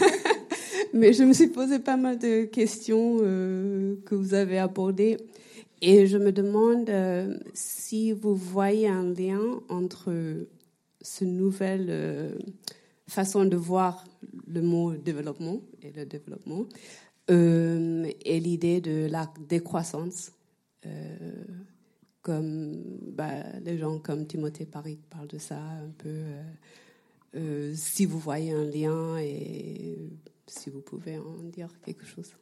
Mais je me suis posé pas mal de questions euh, que vous avez abordées. Et je me demande euh, si vous voyez un lien entre ce nouvelle euh, façon de voir le mot développement et le développement euh, et l'idée de la décroissance. Euh, comme bah, les gens comme Timothée Paris parlent de ça un peu. Euh, euh, si vous voyez un lien et si vous pouvez en dire quelque chose.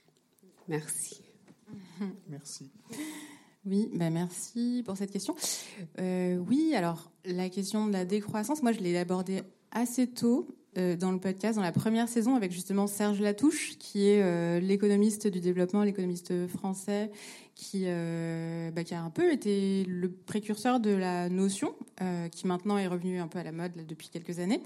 Merci. Merci. Oui, bah merci pour cette question. Euh, oui, alors la question de la décroissance, moi je l'ai abordée assez tôt euh, dans le podcast, dans la première saison, avec justement Serge Latouche, qui est euh, l'économiste du développement, l'économiste français, qui, euh, bah, qui a un peu été le précurseur de la notion, euh, qui maintenant est revenue un peu à la mode là, depuis quelques années.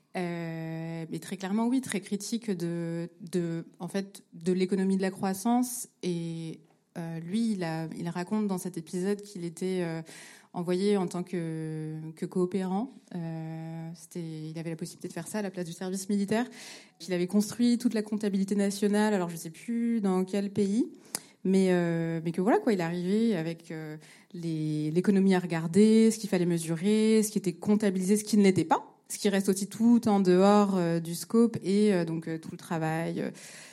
Euh, mais très clairement, oui, très critique de, de, en fait, de l'économie de la croissance. Et euh, lui, il, a, il raconte dans cet épisode qu'il était euh, envoyé en tant que, que coopérant. Euh, c'était, il avait la possibilité de faire ça à la place du service militaire. Qu'il avait construit toute la comptabilité nationale. Alors, je ne sais plus dans quel pays. Mais, euh, mais que voilà, quoi, il est arrivé avec euh, les, l'économie à regarder, ce qu'il fallait mesurer, ce qui était comptabilisé, ce qui ne l'était pas. Ce qui reste aussi tout en dehors euh, du scope et euh, donc euh, tout le travail euh,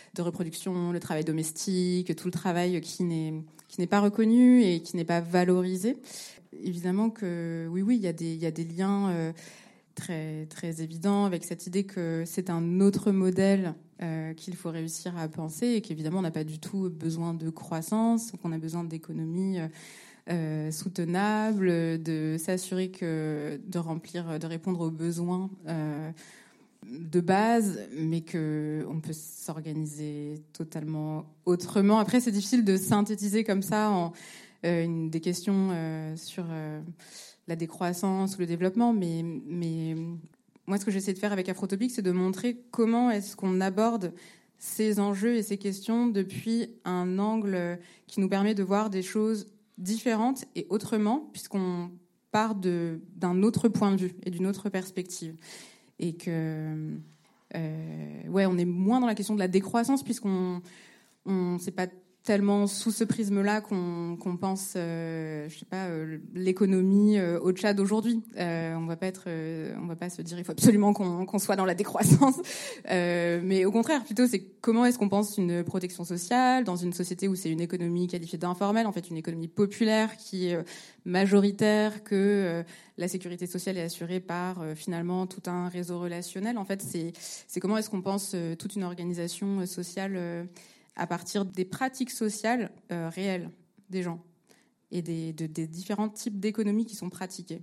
de reproduction, le travail domestique, tout le travail qui n'est, qui n'est pas reconnu et qui n'est pas valorisé. Évidemment que oui, oui, il y a des, il y a des liens euh, très, très évidents avec cette idée que c'est un autre modèle euh, qu'il faut réussir à penser et qu'évidemment on n'a pas du tout besoin de croissance, qu'on a besoin d'économies euh, Euh, soutenable, de s'assurer que de remplir, de répondre aux besoins euh, de base, mais que on peut s'organiser totalement autrement. Après, c'est difficile de synthétiser comme ça en euh, une, des questions euh, sur euh, la décroissance ou le développement, mais mais moi, ce que j'essaie de faire avec Afrotopic, c'est de montrer comment est-ce qu'on aborde ces enjeux et ces questions depuis un angle qui nous permet de voir des choses différentes et autrement, puisqu'on part de, d'un autre point de vue et d'une autre perspective. Et que, euh, ouais, on est moins dans la question de la décroissance, puisqu'on, on, c'est pas tellement sous ce prisme-là qu'on, qu'on pense, euh, je sais pas, euh, l'économie euh, au Tchad aujourd'hui. Euh, on va pas être, euh, on va pas se dire il faut absolument qu'on, qu'on soit dans la décroissance, euh, mais au contraire, plutôt c'est comment est-ce qu'on pense une protection sociale dans une société où c'est une économie qualifiée d'informelle, en fait une économie populaire qui est majoritaire, que euh, la sécurité sociale est assurée par euh, finalement tout un réseau relationnel. En fait, c'est, c'est comment est-ce qu'on pense euh, toute une organisation sociale euh, à partir des pratiques sociales euh, réelles des gens et des, de, des différents types d'économies qui sont pratiquées.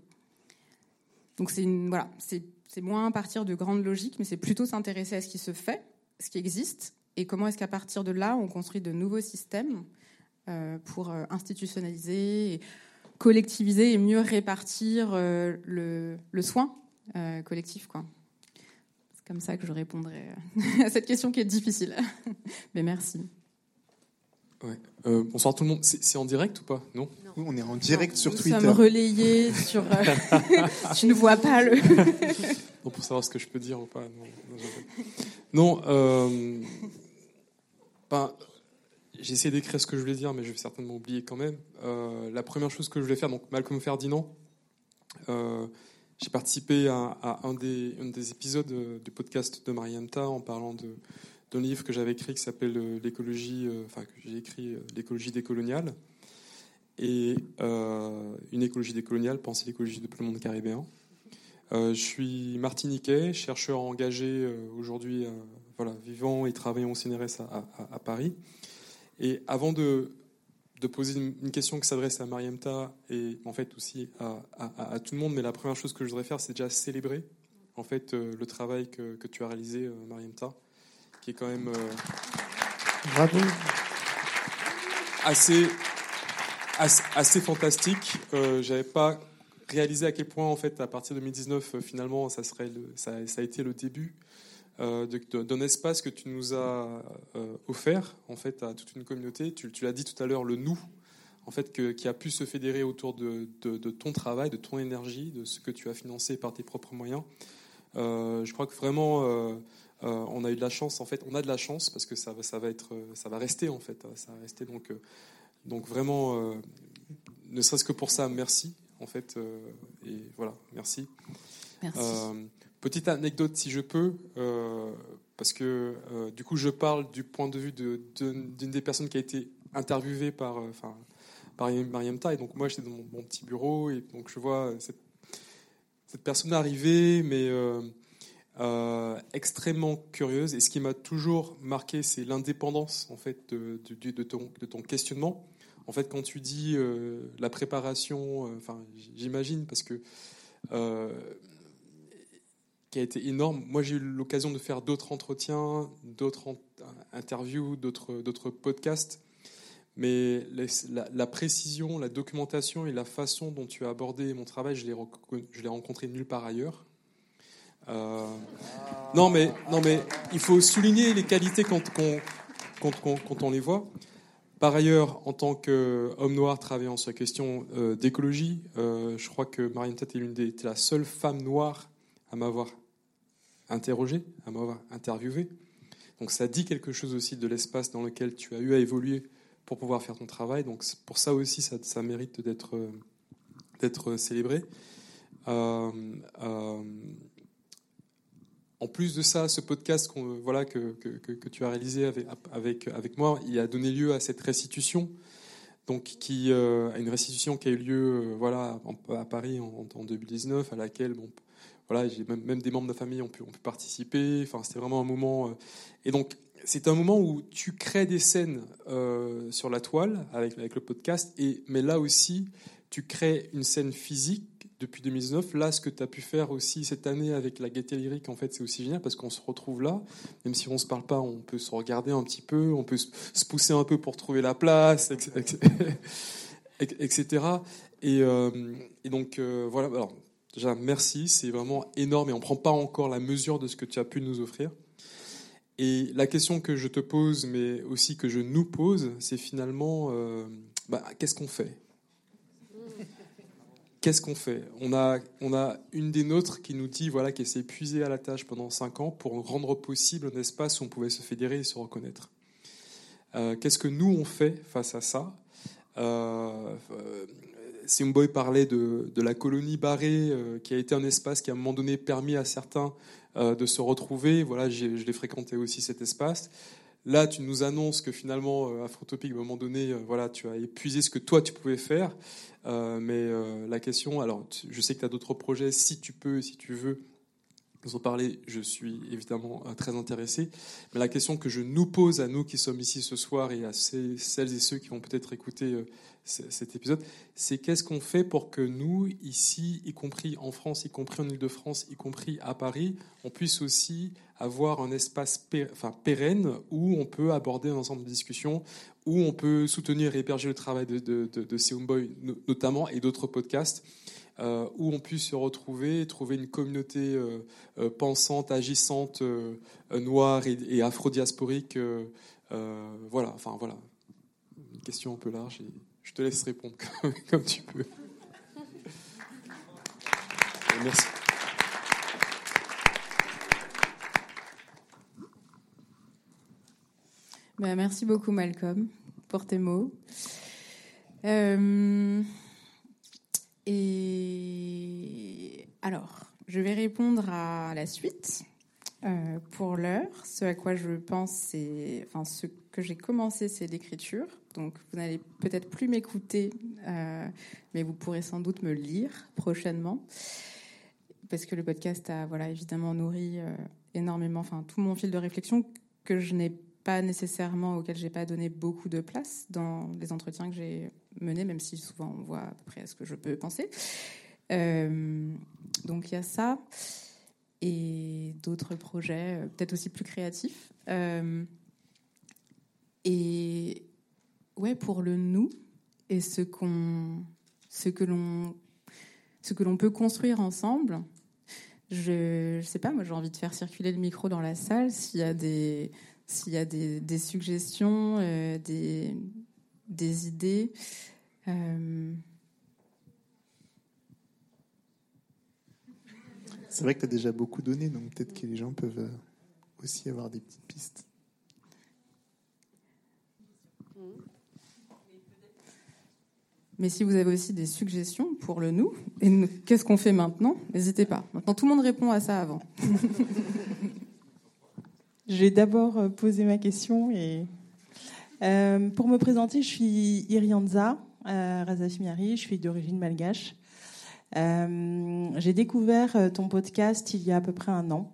Donc c'est, une, voilà, c'est, c'est moins partir de grandes logiques, mais c'est plutôt s'intéresser à ce qui se fait, ce qui existe, et comment est-ce qu'à partir de là, on construit de nouveaux systèmes euh, pour euh, institutionnaliser, et collectiviser et mieux répartir euh, le, le soin euh, collectif, quoi. Comme ça que je répondrai à cette question qui est difficile. Mais merci. Ouais. Euh, bonsoir tout le monde. C'est, c'est en direct ou pas? Non, non. Oui, on est en direct non, sur nous Twitter. Nous sommes relayés sur... Euh... tu ne vois pas le... non, pour savoir ce que je peux dire ou pas. Non, non, non euh... ben, j'ai essayé d'écrire ce que je voulais dire, mais je vais certainement oublier quand même. Euh, la première chose que je voulais faire, donc Malcolm Ferdinand... Euh, J'ai participé à, à un, des, un des épisodes du podcast de Mariamta en parlant de, d'un livre que j'avais écrit qui s'appelle l'écologie, euh, enfin que j'ai écrit euh, l'écologie décoloniale et euh, une écologie décoloniale, penser l'écologie de tout le monde caribéen. Euh, je suis martiniquais, chercheur engagé euh, aujourd'hui, euh, voilà, vivant et travaillant au C N R S à, à, à Paris. Et avant de de poser une question qui s'adresse à Mariamta et en fait aussi à, à, à tout le monde, mais la première chose que je voudrais faire, c'est déjà célébrer en fait euh, le travail que, que tu as réalisé, euh, Mariamta, qui est quand même euh, bravo, assez, assez, assez fantastique. Euh, j'avais pas réalisé à quel point en fait à partir de deux mille dix-neuf euh, finalement ça serait le, ça, ça a été le début Euh, de, de, d'un espace que tu nous as euh, offert en fait à toute une communauté. Tu, tu l'as dit tout à l'heure, le nous, en fait, que, qui a pu se fédérer autour de, de, de ton travail, de ton énergie, de ce que tu as financé par tes propres moyens. Euh, je crois que vraiment, euh, euh, on a eu de la chance. En fait, on a de la chance parce que ça, ça va être, ça va rester en fait, ça va rester. Donc, euh, donc vraiment, euh, ne serait-ce que pour ça, merci en fait. Euh, et voilà, merci. Merci. Euh, Petite anecdote, si je peux, euh, parce que euh, du coup, je parle du point de vue de, de, d'une des personnes qui a été interviewée par, euh, enfin, par Mariamta. Et donc, moi, j'étais dans mon, mon petit bureau et donc je vois cette, cette personne arriver, mais euh, euh, extrêmement curieuse. Et ce qui m'a toujours marqué, c'est l'indépendance en fait de, de, de, ton, de ton questionnement. En fait, quand tu dis euh, la préparation, euh, enfin, j'imagine parce que euh, qui a été énorme. Moi, j'ai eu l'occasion de faire d'autres entretiens, d'autres en- interviews, d'autres, d'autres podcasts. Mais les, la, la précision, la documentation et la façon dont tu as abordé mon travail, je l'ai, recon- je l'ai rencontré nulle part ailleurs. Euh, non, mais, non, mais il faut souligner les qualités quand, quand, quand, quand, quand on les voit. Par ailleurs, en tant qu'homme noir travaillant sur la question euh, d'écologie, euh, je crois que Mariamta est l'une des, la seule femme noire à m'avoir interrogé, à m'avoir interviewé. Donc ça dit quelque chose aussi de l'espace dans lequel tu as eu à évoluer pour pouvoir faire ton travail. Donc pour ça aussi, ça, ça mérite d'être, d'être célébré. Euh, euh, en plus de ça, ce podcast qu'on, voilà, que, que, que, que tu as réalisé avec, avec, avec moi, il a donné lieu à cette restitution, donc qui, euh, à une restitution qui a eu lieu euh, voilà, en, à Paris en, en deux mille dix-neuf, à laquelle bon, voilà, j'ai même, même des membres de la famille ont pu, ont pu participer. Enfin, c'était vraiment un moment. Euh, et donc, c'est un moment où tu crées des scènes euh, sur la toile avec, avec le podcast, et, mais là aussi, tu crées une scène physique. Depuis deux mille dix-neuf, là, ce que tu as pu faire aussi cette année avec la Gaieté Lyrique, en fait, c'est aussi génial parce qu'on se retrouve là. Même si on ne se parle pas, on peut se regarder un petit peu, on peut se pousser un peu pour trouver la place, et cetera. Et, euh, et donc, euh, voilà. Alors, déjà, merci, c'est vraiment énorme et on ne prend pas encore la mesure de ce que tu as pu nous offrir. Et la question que je te pose, mais aussi que je nous pose, c'est finalement, euh, bah, qu'est-ce qu'on fait ? Qu'est-ce qu'on fait ? On a, on a une des nôtres qui nous dit voilà, qu'elle s'est épuisée à la tâche pendant cinq ans pour rendre possible un espace où on pouvait se fédérer et se reconnaître. Euh, qu'est-ce que nous, on fait face à ça ? euh, euh, Simboy parlait de, de la colonie barrée, euh, qui a été un espace qui, à un moment donné, permis à certains euh, de se retrouver. Voilà, j'ai, je l'ai fréquenté aussi, cet espace. Là, tu nous annonces que finalement, euh, Afrotopic, à un moment donné, euh, voilà, tu as épuisé ce que toi, tu pouvais faire. Euh, mais euh, la question, alors tu, je sais que tu as d'autres projets, si tu peux, si tu veux nous en parler, je suis évidemment euh, très intéressé. Mais la question que je nous pose à nous qui sommes ici ce soir et à ces, celles et ceux qui vont peut-être écouter euh, c- cet épisode, c'est qu'est-ce qu'on fait pour que nous, ici, y compris en France, y compris en Île-de-France, y compris à Paris, on puisse aussi avoir un espace pér- enfin, pérenne où on peut aborder un ensemble de discussions, où on peut soutenir et héberger le travail de, de, de, de Simboy notamment et d'autres podcasts, euh, où on puisse se retrouver, trouver une communauté euh, euh, pensante, agissante, euh, noire et, et afro-diasporique. Euh, euh, voilà, enfin voilà, une question un peu large et je te laisse répondre comme, comme tu peux. Et merci. Ben, merci beaucoup Malcolm pour tes mots. Euh, et alors, je vais répondre à la suite. Euh, pour l'heure, ce à quoi je pense, c'est, enfin, ce que j'ai commencé, c'est l'écriture. Donc, vous n'allez peut-être plus m'écouter, euh, mais vous pourrez sans doute me lire prochainement, parce que le podcast a, voilà, évidemment nourri euh, énormément, enfin, tout mon fil de réflexion que je n'ai pas nécessairement, auquel j'ai pas donné beaucoup de place dans les entretiens que j'ai menés, même si souvent on voit à peu près ce que je peux penser. Euh, donc il y a ça et d'autres projets, peut-être aussi plus créatifs. Euh, et ouais, pour le nous et ce qu'on, ce que l'on, ce que l'on peut construire ensemble. Je, je sais pas, moi j'ai envie de faire circuler le micro dans la salle s'il y a des S'il y a des, des suggestions, euh, des, des idées. Euh... C'est vrai que tu as déjà beaucoup donné, donc peut-être que les gens peuvent aussi avoir des petites pistes. Mais si vous avez aussi des suggestions pour le nous, et nous, qu'est-ce qu'on fait maintenant ? N'hésitez pas. Maintenant, tout le monde répond à ça avant. Je vais d'abord poser ma question. Et, euh, pour me présenter, je suis Irianza euh, Razafimiari, je suis d'origine malgache. Euh, j'ai découvert ton podcast il y a à peu près un an.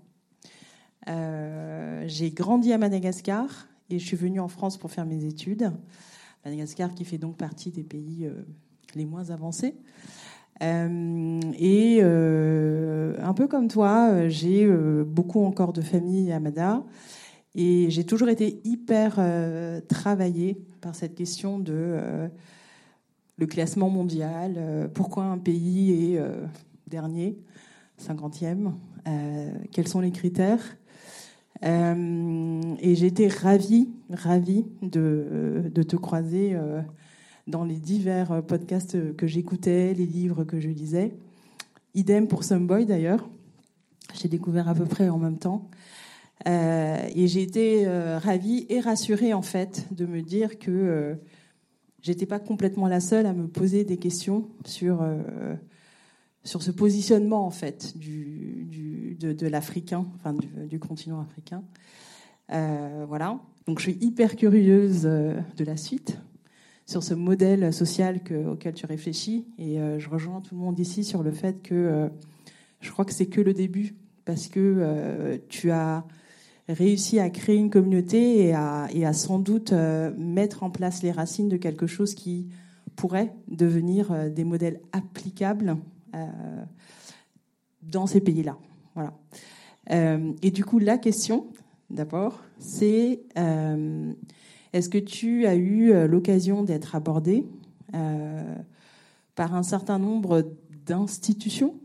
Euh, j'ai grandi à Madagascar et je suis venue en France pour faire mes études. Madagascar qui fait donc partie des pays euh, les moins avancés. Euh, et euh, un peu comme toi, j'ai euh, beaucoup encore de famille à Mada et j'ai toujours été hyper euh, travaillée par cette question de euh, le classement mondial, euh, pourquoi un pays est euh, dernier, cinquantième, euh, quels sont les critères. Euh, et j'ai été ravie, ravie de, de te croiser euh, dans les divers podcasts que j'écoutais, les livres que je lisais. Idem pour Simboy d'ailleurs. J'ai découvert à peu près en même temps. Euh, et j'ai été euh, ravie et rassurée en fait de me dire que euh, j'étais pas complètement la seule à me poser des questions sur euh, sur ce positionnement en fait du, du de, de l'africain, enfin du, du continent africain. Euh, voilà. Donc je suis hyper curieuse euh, de la suite sur ce modèle social que, auquel tu réfléchis, et euh, je rejoins tout le monde ici sur le fait que euh, je crois que c'est que le début, parce que euh, tu as réussi à créer une communauté et à, et à sans doute euh, mettre en place les racines de quelque chose qui pourrait devenir euh, des modèles applicables euh, dans ces pays-là. Voilà. Euh, et du coup, la question, d'abord, c'est euh, est-ce que tu as eu l'occasion d'être abordé euh, par un certain nombre d'institutions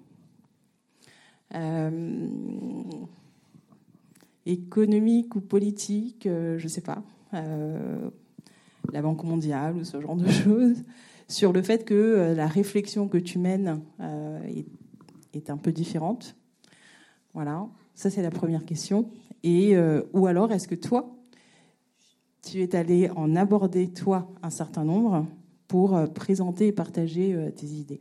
euh, économiques ou politiques, euh, je ne sais pas, euh, la Banque mondiale ou ce genre de choses, sur le fait que euh, la réflexion que tu mènes euh, est, est un peu différente. Voilà, ça c'est la première question. Et, euh, ou alors, est-ce que toi, tu es allé en aborder, toi, un certain nombre pour euh, présenter et partager euh, tes idées?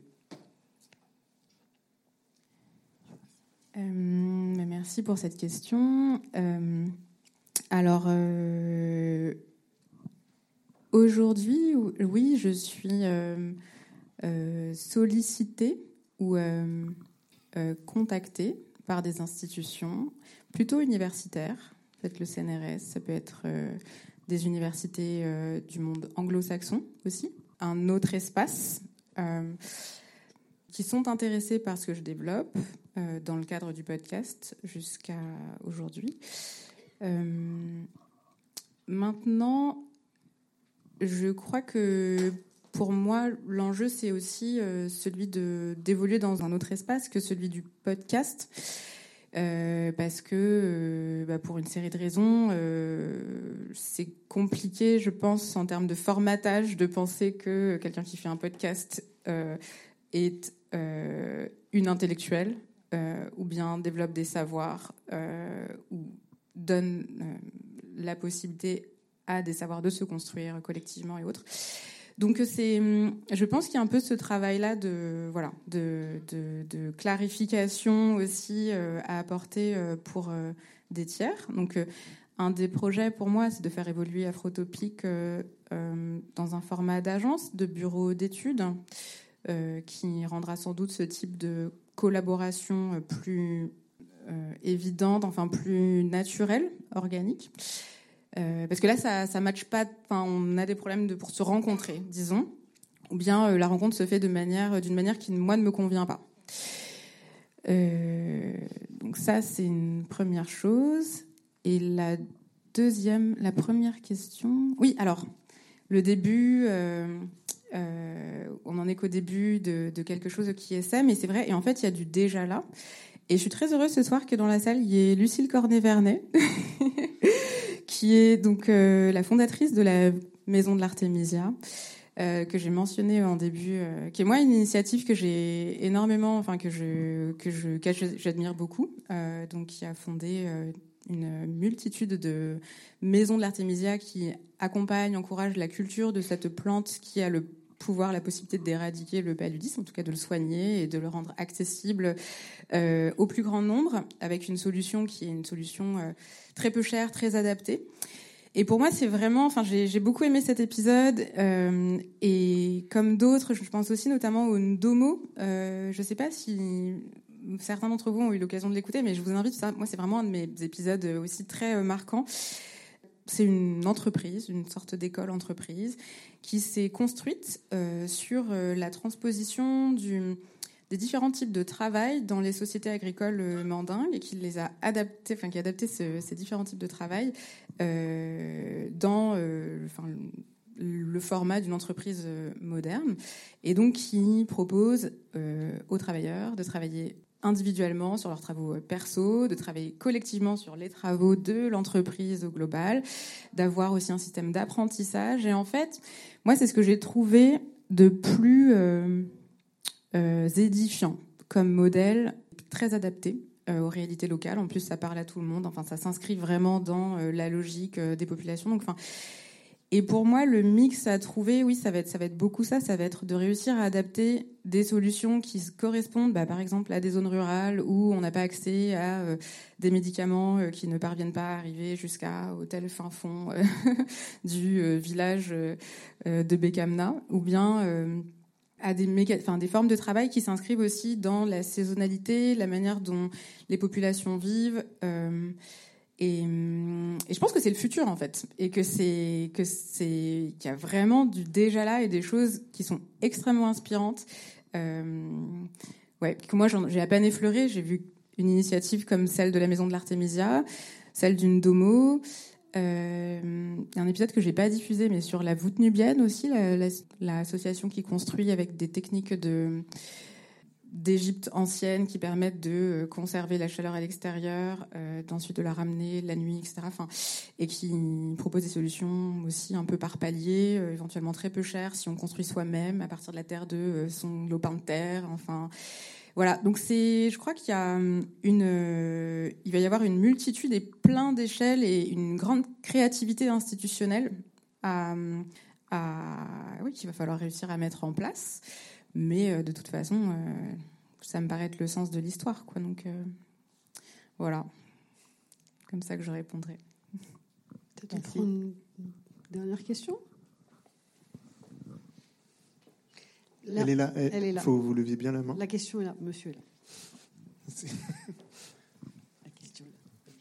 euh, Merci pour cette question. Euh, alors, euh, aujourd'hui, oui, je suis euh, euh, sollicitée ou euh, euh, contactée par des institutions plutôt universitaires. Peut-être le C N R S, ça peut être euh, des universités euh, du monde anglo-saxon aussi. Un autre espace euh, qui sont intéressés par ce que je développe euh, dans le cadre du podcast jusqu'à aujourd'hui. Euh, maintenant, je crois que pour moi, l'enjeu, c'est aussi euh, celui de, d'évoluer dans un autre espace que celui du podcast. Euh, parce que, euh, bah, pour une série de raisons, euh, c'est compliqué, je pense, en termes de formatage, de penser que quelqu'un qui fait un podcast euh, est euh, une intellectuelle, euh, ou bien développe des savoirs, euh, ou donne euh, la possibilité à des savoirs de se construire collectivement et autres. Donc c'est, je pense qu'il y a un peu ce travail-là de voilà de, de, de clarification aussi euh, à apporter euh, pour euh, des tiers. Donc euh, un des projets pour moi, c'est de faire évoluer Afrotopic euh, euh, dans un format d'agence, de bureau d'études, euh, qui rendra sans doute ce type de collaboration plus euh, évidente, enfin plus naturelle, organique. Euh, parce que là, ça ne matche pas. Enfin, on a des problèmes de, pour se rencontrer, disons, ou bien euh, la rencontre se fait de manière, d'une manière qui, moi, ne me convient pas. Euh, donc ça, c'est une première chose. Et la deuxième, la première question... Oui, alors, le début... Euh, euh, on en est qu'au début de, de quelque chose qui est S M, et c'est vrai. Et en fait, il y a du déjà là. Et je suis très heureuse ce soir que dans la salle, il y ait Lucille Cornet-Vernet, qui est donc euh, la fondatrice de la Maison de l'Artémisia, euh, que j'ai mentionnée en début, euh, qui est moi une initiative que j'ai énormément, enfin que je que je que j'admire beaucoup, euh, donc qui a fondé euh, une multitude de maisons de l'Artémisia qui accompagnent, encouragent la culture de cette plante qui a le pouvoir, la possibilité d'éradiquer le paludisme, en tout cas de le soigner et de le rendre accessible euh, au plus grand nombre, avec une solution qui est une solution euh, très peu chère, très adaptée. Et pour moi, c'est vraiment... Enfin, j'ai, j'ai beaucoup aimé cet épisode. Euh, et comme d'autres, je pense aussi notamment au Ndomo. Euh, je ne sais pas si certains d'entre vous ont eu l'occasion de l'écouter, mais je vous invite. Ça, moi, c'est vraiment un de mes épisodes aussi très marquants. C'est une entreprise, une sorte d'école-entreprise qui s'est construite euh, sur euh, la transposition du, des différents types de travail dans les sociétés agricoles euh, mandingues et qui les a adaptés, enfin qui a adapté ce, ces différents types de travail euh, dans euh, enfin, le format d'une entreprise euh, moderne, et donc qui propose euh, aux travailleurs de travailler individuellement sur leurs travaux perso, de travailler collectivement sur les travaux de l'entreprise au global, d'avoir aussi un système d'apprentissage. Et en fait, moi, c'est ce que j'ai trouvé de plus euh, euh, édifiant comme modèle, très adapté euh, aux réalités locales. En plus, ça parle à tout le monde. Enfin, ça s'inscrit vraiment dans euh, la logique euh, des populations. Donc, enfin, Et pour moi, le mix à trouver, oui, ça va être, ça va être beaucoup ça. Ça va être de réussir à adapter des solutions qui correspondent, bah, par exemple, à des zones rurales où on n'a pas accès à euh, des médicaments euh, qui ne parviennent pas à arriver jusqu'à au tel fin fond euh, du euh, village euh, de Bekamna, ou bien euh, à des, méga, enfin, des formes de travail qui s'inscrivent aussi dans la saisonnalité, la manière dont les populations vivent. Euh, Et, et je pense que c'est le futur en fait, et que c'est que c'est qu'il y a vraiment du déjà là et des choses qui sont extrêmement inspirantes. Euh, ouais, que moi j'en, j'ai à peine effleuré. J'ai vu une initiative comme celle de la Maison de l'Artémisia, celle d'une domo. Euh, un épisode que j'ai pas diffusé, mais sur la voûte nubienne aussi, la, la, l'association qui construit avec des techniques de d'Égypte ancienne qui permettent de conserver la chaleur à l'extérieur, euh, d'ensuite de la ramener la nuit, et cetera. Enfin, et qui propose des solutions aussi un peu par palier, euh, éventuellement très peu chères si on construit soi-même à partir de la terre de euh, son lopin de terre. Enfin, voilà. Donc c'est, je crois qu'il y a une, euh, il va y avoir une multitude et plein d'échelles et une grande créativité institutionnelle à, à, oui, qu'il va falloir réussir à mettre en place. Mais euh, de toute façon, euh, ça me paraît être le sens de l'histoire, quoi. Donc euh, voilà, comme ça que je répondrai. Peut-être une dernière question. Là, elle est là. Elle est là. Faut vous leviez bien la main. La question est là. Monsieur est là. C'est... La question est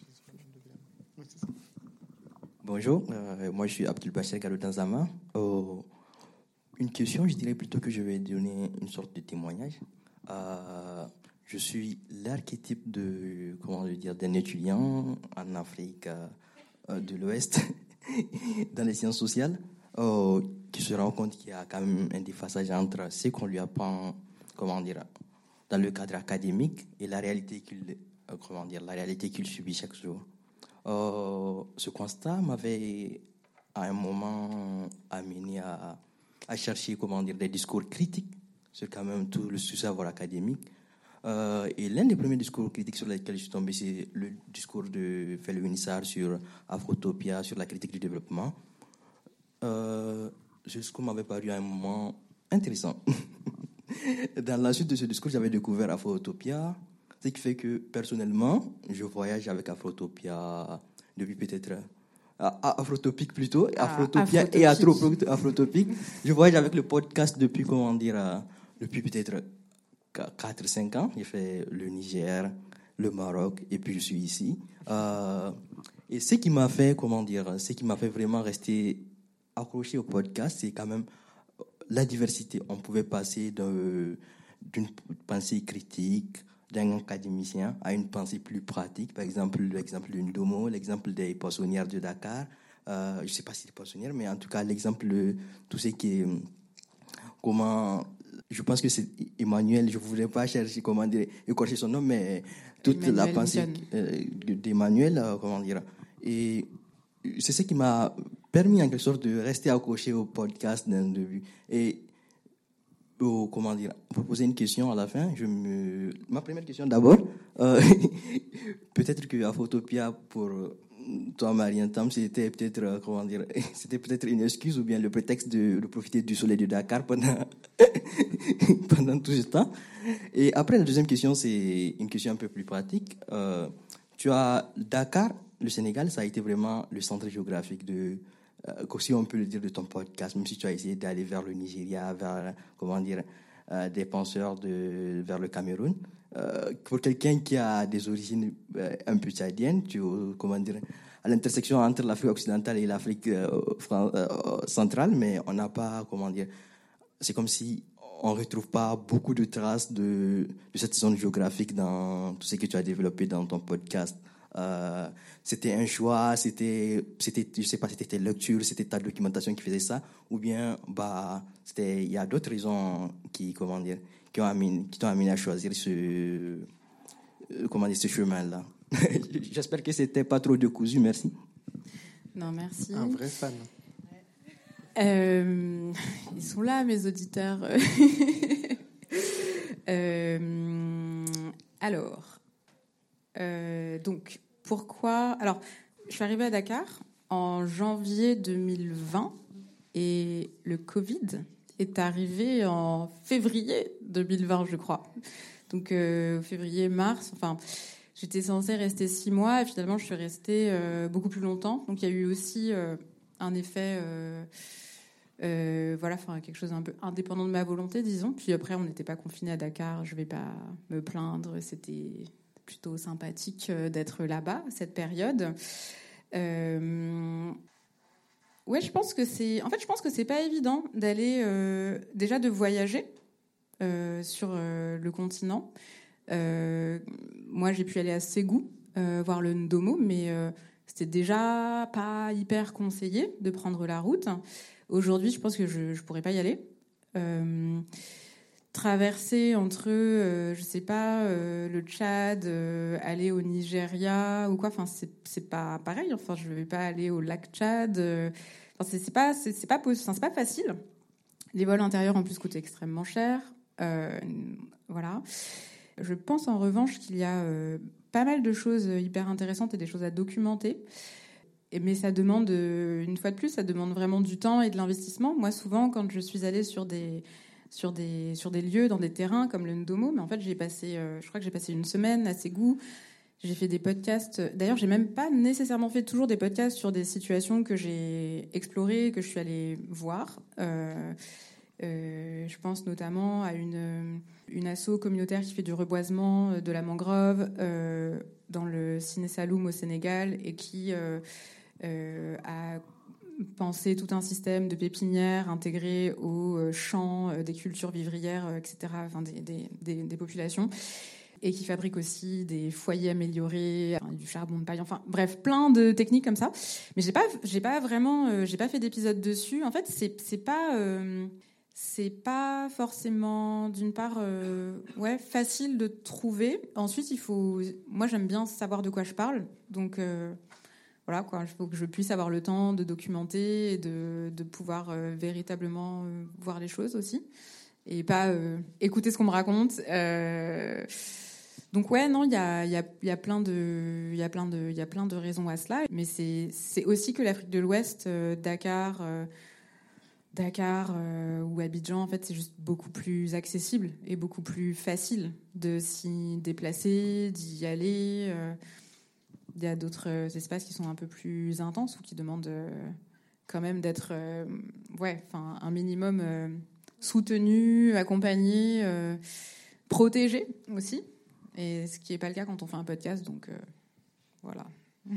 là. Bonjour, euh, moi je suis Abdul Bachir Gallo-Danzama. Oh, une question, je dirais plutôt que je vais donner une sorte de témoignage. Euh, je suis l'archétype de, comment dire, d'un étudiant en Afrique euh, de l'Ouest, dans les sciences sociales, euh, qui se rend compte qu'il y a quand même un déphasage entre ce qu'on lui apprend, comment dire, dans le cadre académique et la réalité qu'il, euh, comment dire, la réalité qu'il subit chaque jour. Euh, ce constat m'avait à un moment amené à, à chercher, comment dire, des discours critiques sur quand même tout le savoir académique. Euh, et l'un des premiers discours critiques sur lesquels je suis tombé, c'est le discours de Felwine Sarr sur Afrotopia, sur la critique du développement. Euh, ce discours m'avait paru à un moment intéressant. Dans la suite de ce discours, j'avais découvert Afrotopia, ce qui fait que, personnellement, je voyage avec Afrotopia depuis peut-être... Ah, Afrotopique plutôt, ah, Afrotopia Afrotopique. Et Afro, Afrotopique. Je voyage avec le podcast depuis, comment dire, depuis peut-être quatre cinq ans. J'ai fait le Niger, le Maroc, et puis je suis ici. Euh, et ce qui m'a fait, comment dire, ce qui m'a fait vraiment rester accroché au podcast, c'est quand même la diversité. On pouvait passer de, d'une pensée critique, d'un académicien à une pensée plus pratique. Par exemple, l'exemple d'une domo, l'exemple des poissonnières de Dakar. Euh, je ne sais pas si c'est poissonnières, mais en tout cas, l'exemple de tout ce qui est... Comment... Je pense que c'est Emmanuel, je ne voudrais pas chercher comment dire, écorcher son nom, mais toute Emmanuel la pensée euh, d'Emmanuel, euh, comment dire. Et c'est ce qui m'a permis en quelque sorte de rester accroché au podcast d'un début. Et Oh, comment dire, pour poser une question à la fin, je me... ma première question d'abord, euh, peut-être que Afrotopia pour toi, Marianne Tam, c'était peut-être, comment dire, c'était peut-être une excuse ou bien le prétexte de, de profiter du soleil de Dakar pendant, pendant tout ce temps. Et après, la deuxième question, c'est une question un peu plus pratique. Euh, tu as Dakar, le Sénégal, ça a été vraiment le centre géographique de... si on peut le dire de ton podcast, même si tu as essayé d'aller vers le Nigeria, vers, comment dire, euh, des penseurs de, vers le Cameroun. Euh, pour quelqu'un qui a des origines euh, un peu tchadiennes, tu, comment dire, à l'intersection entre l'Afrique occidentale et l'Afrique euh, euh, centrale, mais on n'a pas, comment dire, c'est comme si on ne retrouve pas beaucoup de traces de, de cette zone géographique dans tout ce que tu as développé dans ton podcast. Euh, c'était un choix, c'était, c'était, je sais pas, c'était tes lectures, c'était ta documentation qui faisait ça, ou bien, bah, c'était, il y a d'autres raisons qui, comment dire, qui ont amené, qui t'ont amené à choisir ce, euh, comment dire, ce chemin-là. J'espère que c'était pas trop décousu, merci. Non, merci. Un vrai fan. Euh, ils sont là, mes auditeurs. euh, alors, euh, donc. Pourquoi ? Alors, je suis arrivée à Dakar en janvier deux mille vingt et le Covid est arrivé en février deux mille vingt, je crois. Donc euh, février, mars, enfin, j'étais censée rester six mois et finalement je suis restée euh, beaucoup plus longtemps. Donc il y a eu aussi euh, un effet, euh, euh, voilà, enfin quelque chose un peu indépendant de ma volonté, disons. Puis après on n'était pas confinés à Dakar, je vais pas me plaindre, c'était plutôt sympathique d'être là-bas cette période. Euh, ouais, je pense que c'est. En fait, je pense que c'est pas évident d'aller euh, déjà de voyager euh, sur euh, le continent. Euh, moi, j'ai pu aller à Ségou euh, voir le Ndomo, mais euh, c'était déjà pas hyper conseillé de prendre la route. Aujourd'hui, je pense que je, je pourrais pas y aller. Euh, traverser entre, euh, je sais pas, euh, le Tchad, euh, aller au Nigeria ou quoi. Enfin, c'est, c'est pas pareil. Enfin, je vais pas aller au lac Tchad. Euh, enfin, c'est, c'est pas, c'est, c'est pas, enfin, c'est pas facile. Les vols intérieurs en plus coûtent extrêmement cher. Euh, voilà. Je pense en revanche qu'il y a euh, pas mal de choses hyper intéressantes et des choses à documenter. Et, mais ça demande, euh, une fois de plus, ça demande vraiment du temps et de l'investissement. Moi, souvent, quand je suis allée sur des sur des sur des lieux, dans des terrains comme le Ndomo, mais en fait, j'ai passé, euh, je crois que j'ai passé une semaine à Ségou. J'ai fait des podcasts. D'ailleurs, j'ai même pas nécessairement fait toujours des podcasts sur des situations que j'ai explorées, que je suis allée voir. Euh, euh, je pense notamment à une une asso communautaire qui fait du reboisement de la mangrove euh, dans le Ciné Saloum au Sénégal et qui euh, euh, a pensé tout un système de pépinières intégrées aux champs des cultures vivrières, et cetera, enfin des, des, des, des populations, et qui fabrique aussi des foyers améliorés, du charbon de paille, enfin bref, plein de techniques comme ça. Mais j'ai pas, j'ai pas vraiment, euh, j'ai pas fait d'épisode dessus. En fait, c'est, c'est pas, euh, c'est pas forcément d'une part, euh, ouais, facile de trouver. Ensuite, il faut, moi j'aime bien savoir de quoi je parle, donc. Euh, Voilà, quoi. Il faut que je puisse avoir le temps de documenter et de, de pouvoir euh, véritablement euh, voir les choses aussi. Et pas euh, écouter ce qu'on me raconte. Euh... Donc ouais, non, il y a, y, a, y, a plein de, y, a plein de, y a plein de raisons à cela. Mais c'est, c'est aussi que l'Afrique de l'Ouest, euh, Dakar, euh, Dakar euh, ou Abidjan, en fait, c'est juste beaucoup plus accessible et beaucoup plus facile de s'y déplacer, d'y aller... Euh... Il y a d'autres espaces qui sont un peu plus intenses ou qui demandent euh, quand même d'être euh, ouais, enfin, un minimum euh, soutenu, accompagné, euh, protégé aussi. Et ce qui n'est pas le cas quand on fait un podcast. Donc euh, voilà.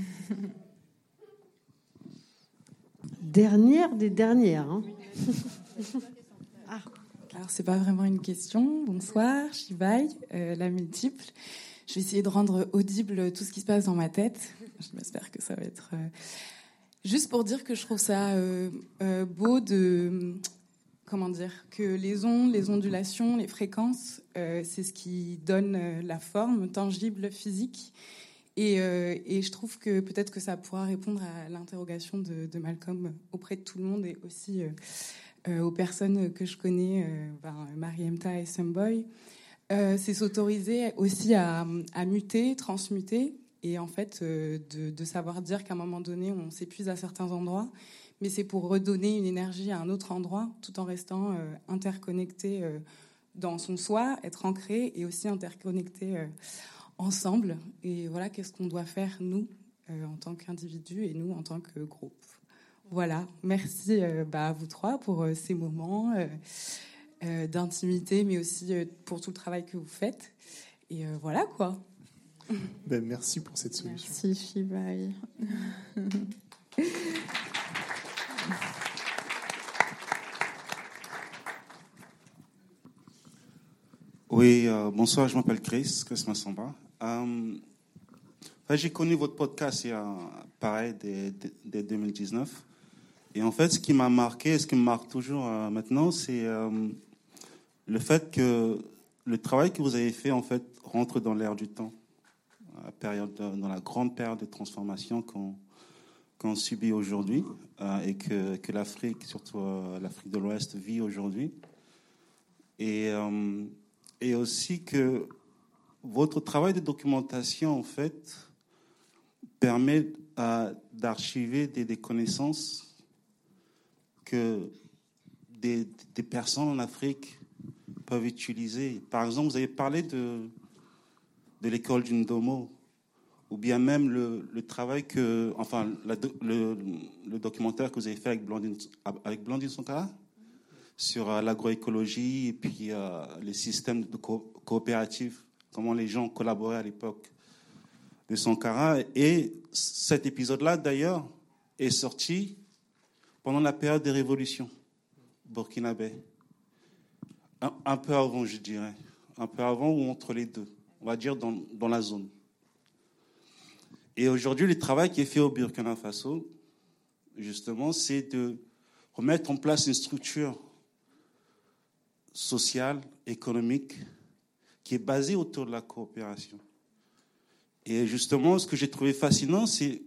Dernière des dernières. Hein. ah. Alors, c'est pas vraiment une question. Bonsoir, Shivaï, euh, la multiple. Je vais essayer de rendre audible tout ce qui se passe dans ma tête. J'espère que ça va être... Euh... Juste pour dire que je trouve ça euh, euh, beau de... Comment dire ? Que les ondes, les ondulations, les fréquences, euh, c'est ce qui donne euh, la forme tangible, physique. Et, euh, et je trouve que peut-être que ça pourra répondre à l'interrogation de, de Malcolm auprès de tout le monde et aussi euh, euh, aux personnes que je connais, euh, ben, Mariemta et Someboy. Euh, c'est s'autoriser aussi à, à muter, transmuter, et en fait euh, de, de savoir dire qu'à un moment donné on s'épuise à certains endroits, mais c'est pour redonner une énergie à un autre endroit, tout en restant euh, interconnecté euh, dans son soi, être ancré et aussi interconnecté euh, ensemble. Et voilà, qu'est-ce qu'on doit faire nous euh, en tant qu'individus et nous en tant que groupe. Voilà, merci euh, bah, à vous trois pour euh, ces moments. Euh, Euh, d'intimité, mais aussi euh, pour tout le travail que vous faites. Et euh, voilà, quoi. Ben, merci pour cette solution. Merci, Shivaï. Oui, euh, bonsoir, je m'appelle Chris, Chris Massamba. Euh, j'ai connu votre podcast il y a, pareil, dès, dès deux mille dix-neuf. Et en fait, ce qui m'a marqué, ce qui me marque toujours euh, maintenant, c'est... Euh, le fait que le travail que vous avez fait, en fait, rentre dans l'ère du temps, la période de, dans la grande période de transformation qu'on, qu'on subit aujourd'hui euh, et que, que l'Afrique, surtout euh, l'Afrique de l'Ouest, vit aujourd'hui. Et, euh, et aussi que votre travail de documentation, en fait, permet euh, d'archiver des, des connaissances que des, des personnes en Afrique peuvent utiliser. Par exemple, vous avez parlé de, de l'école du Ndomo, ou bien même le, le travail que, enfin, la, le, le documentaire que vous avez fait avec Blandine, avec Blandine Sankara sur euh, l'agroécologie et puis euh, les systèmes de co- coopératifs, comment les gens collaboraient à l'époque de Sankara. Et cet épisode-là, d'ailleurs, est sorti pendant la période des révolutions burkinabé. Un, un peu avant, je dirais. Un peu avant ou entre les deux. On va dire dans, dans la zone. Et aujourd'hui, le travail qui est fait au Burkina Faso, justement, c'est de remettre en place une structure sociale, économique, qui est basée autour de la coopération. Et justement, ce que j'ai trouvé fascinant, c'est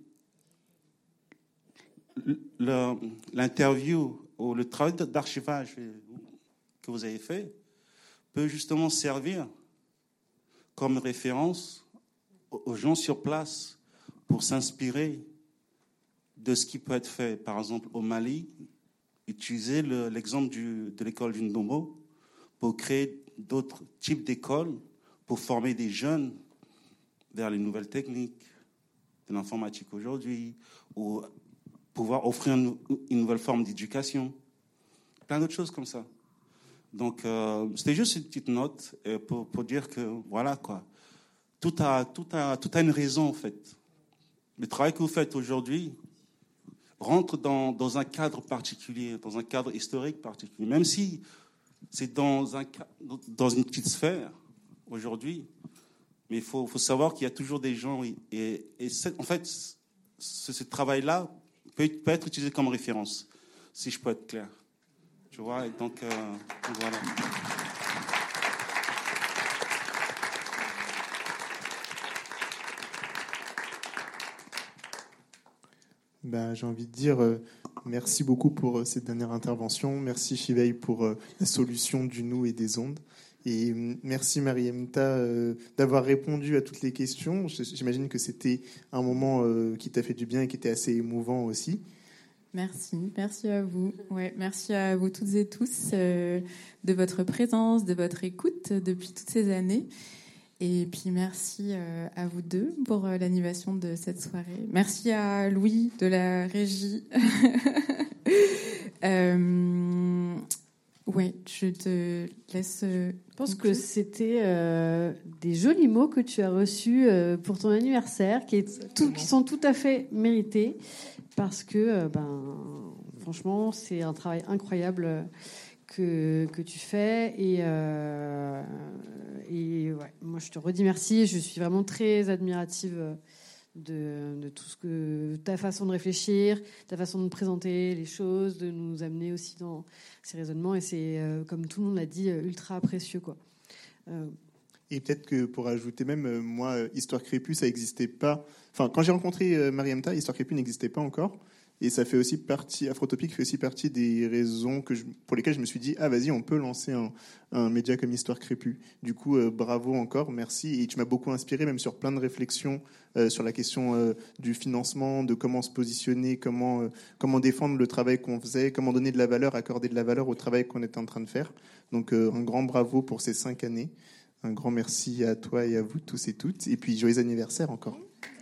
l'interview ou le travail d'archivage que vous avez fait peut justement servir comme référence aux gens sur place pour s'inspirer de ce qui peut être fait. Par exemple, au Mali, utiliser le, l'exemple du, de l'école du Ndomo pour créer d'autres types d'écoles, pour former des jeunes vers les nouvelles techniques de l'informatique aujourd'hui, ou pouvoir offrir une, une nouvelle forme d'éducation. Plein d'autres choses comme ça. Donc, euh, c'était juste une petite note pour, pour dire que, voilà, quoi. Tout a, tout a, tout a une raison, en fait. Le travail que vous faites aujourd'hui rentre dans, dans un cadre particulier, dans un cadre historique particulier. Même si c'est dans, un, dans une petite sphère, aujourd'hui, mais il faut, faut savoir qu'il y a toujours des gens... Et, et, et en fait, ce, ce travail-là peut, peut être utilisé comme référence, si je peux être clair. Tu vois, et donc, euh, donc voilà. Ben, j'ai envie de dire euh, merci beaucoup pour euh, cette dernière intervention. Merci Shivaï pour euh, la solution du nous et des ondes. Et euh, merci Mariemta euh, d'avoir répondu à toutes les questions. J'imagine que c'était un moment euh, qui t'a fait du bien et qui était assez émouvant aussi. Merci, merci à vous. Ouais, merci à vous toutes et tous euh, de votre présence, de votre écoute depuis toutes ces années. Et puis merci euh, à vous deux pour euh, l'animation de cette soirée. Merci à Louis de la régie. euh, ouais, je te laisse. Euh, je pense que c'était euh, des jolis mots que tu as reçus euh, pour ton anniversaire, qui, est tout, qui sont tout à fait mérités, parce que, euh, ben, franchement, c'est un travail incroyable que, que tu fais. Et, euh, et ouais, moi, je te redis merci. Je suis vraiment très admirative de, de tout ce que ta façon de réfléchir, ta façon de présenter les choses, de nous amener aussi dans ces raisonnements. Et c'est, euh, comme tout le monde l'a dit, ultra précieux, quoi. Euh, Et peut-être que pour ajouter même, euh, moi, Histoire Crépue, ça n'existait pas. Enfin, quand j'ai rencontré euh, Mariemta, Histoire Crépue n'existait pas encore. Et ça fait aussi partie, Afrotopique fait aussi partie des raisons que je, pour lesquelles je me suis dit, ah vas-y, on peut lancer un, un média comme Histoire Crépue. Du coup, euh, bravo encore, merci. Et tu m'as beaucoup inspiré, même sur plein de réflexions euh, sur la question euh, du financement, de comment se positionner, comment, euh, comment défendre le travail qu'on faisait, comment donner de la valeur, accorder de la valeur au travail qu'on était en train de faire. Donc, euh, un grand bravo pour ces cinq années. Un grand merci à toi et à vous tous et toutes. Et puis, joyeux anniversaire encore.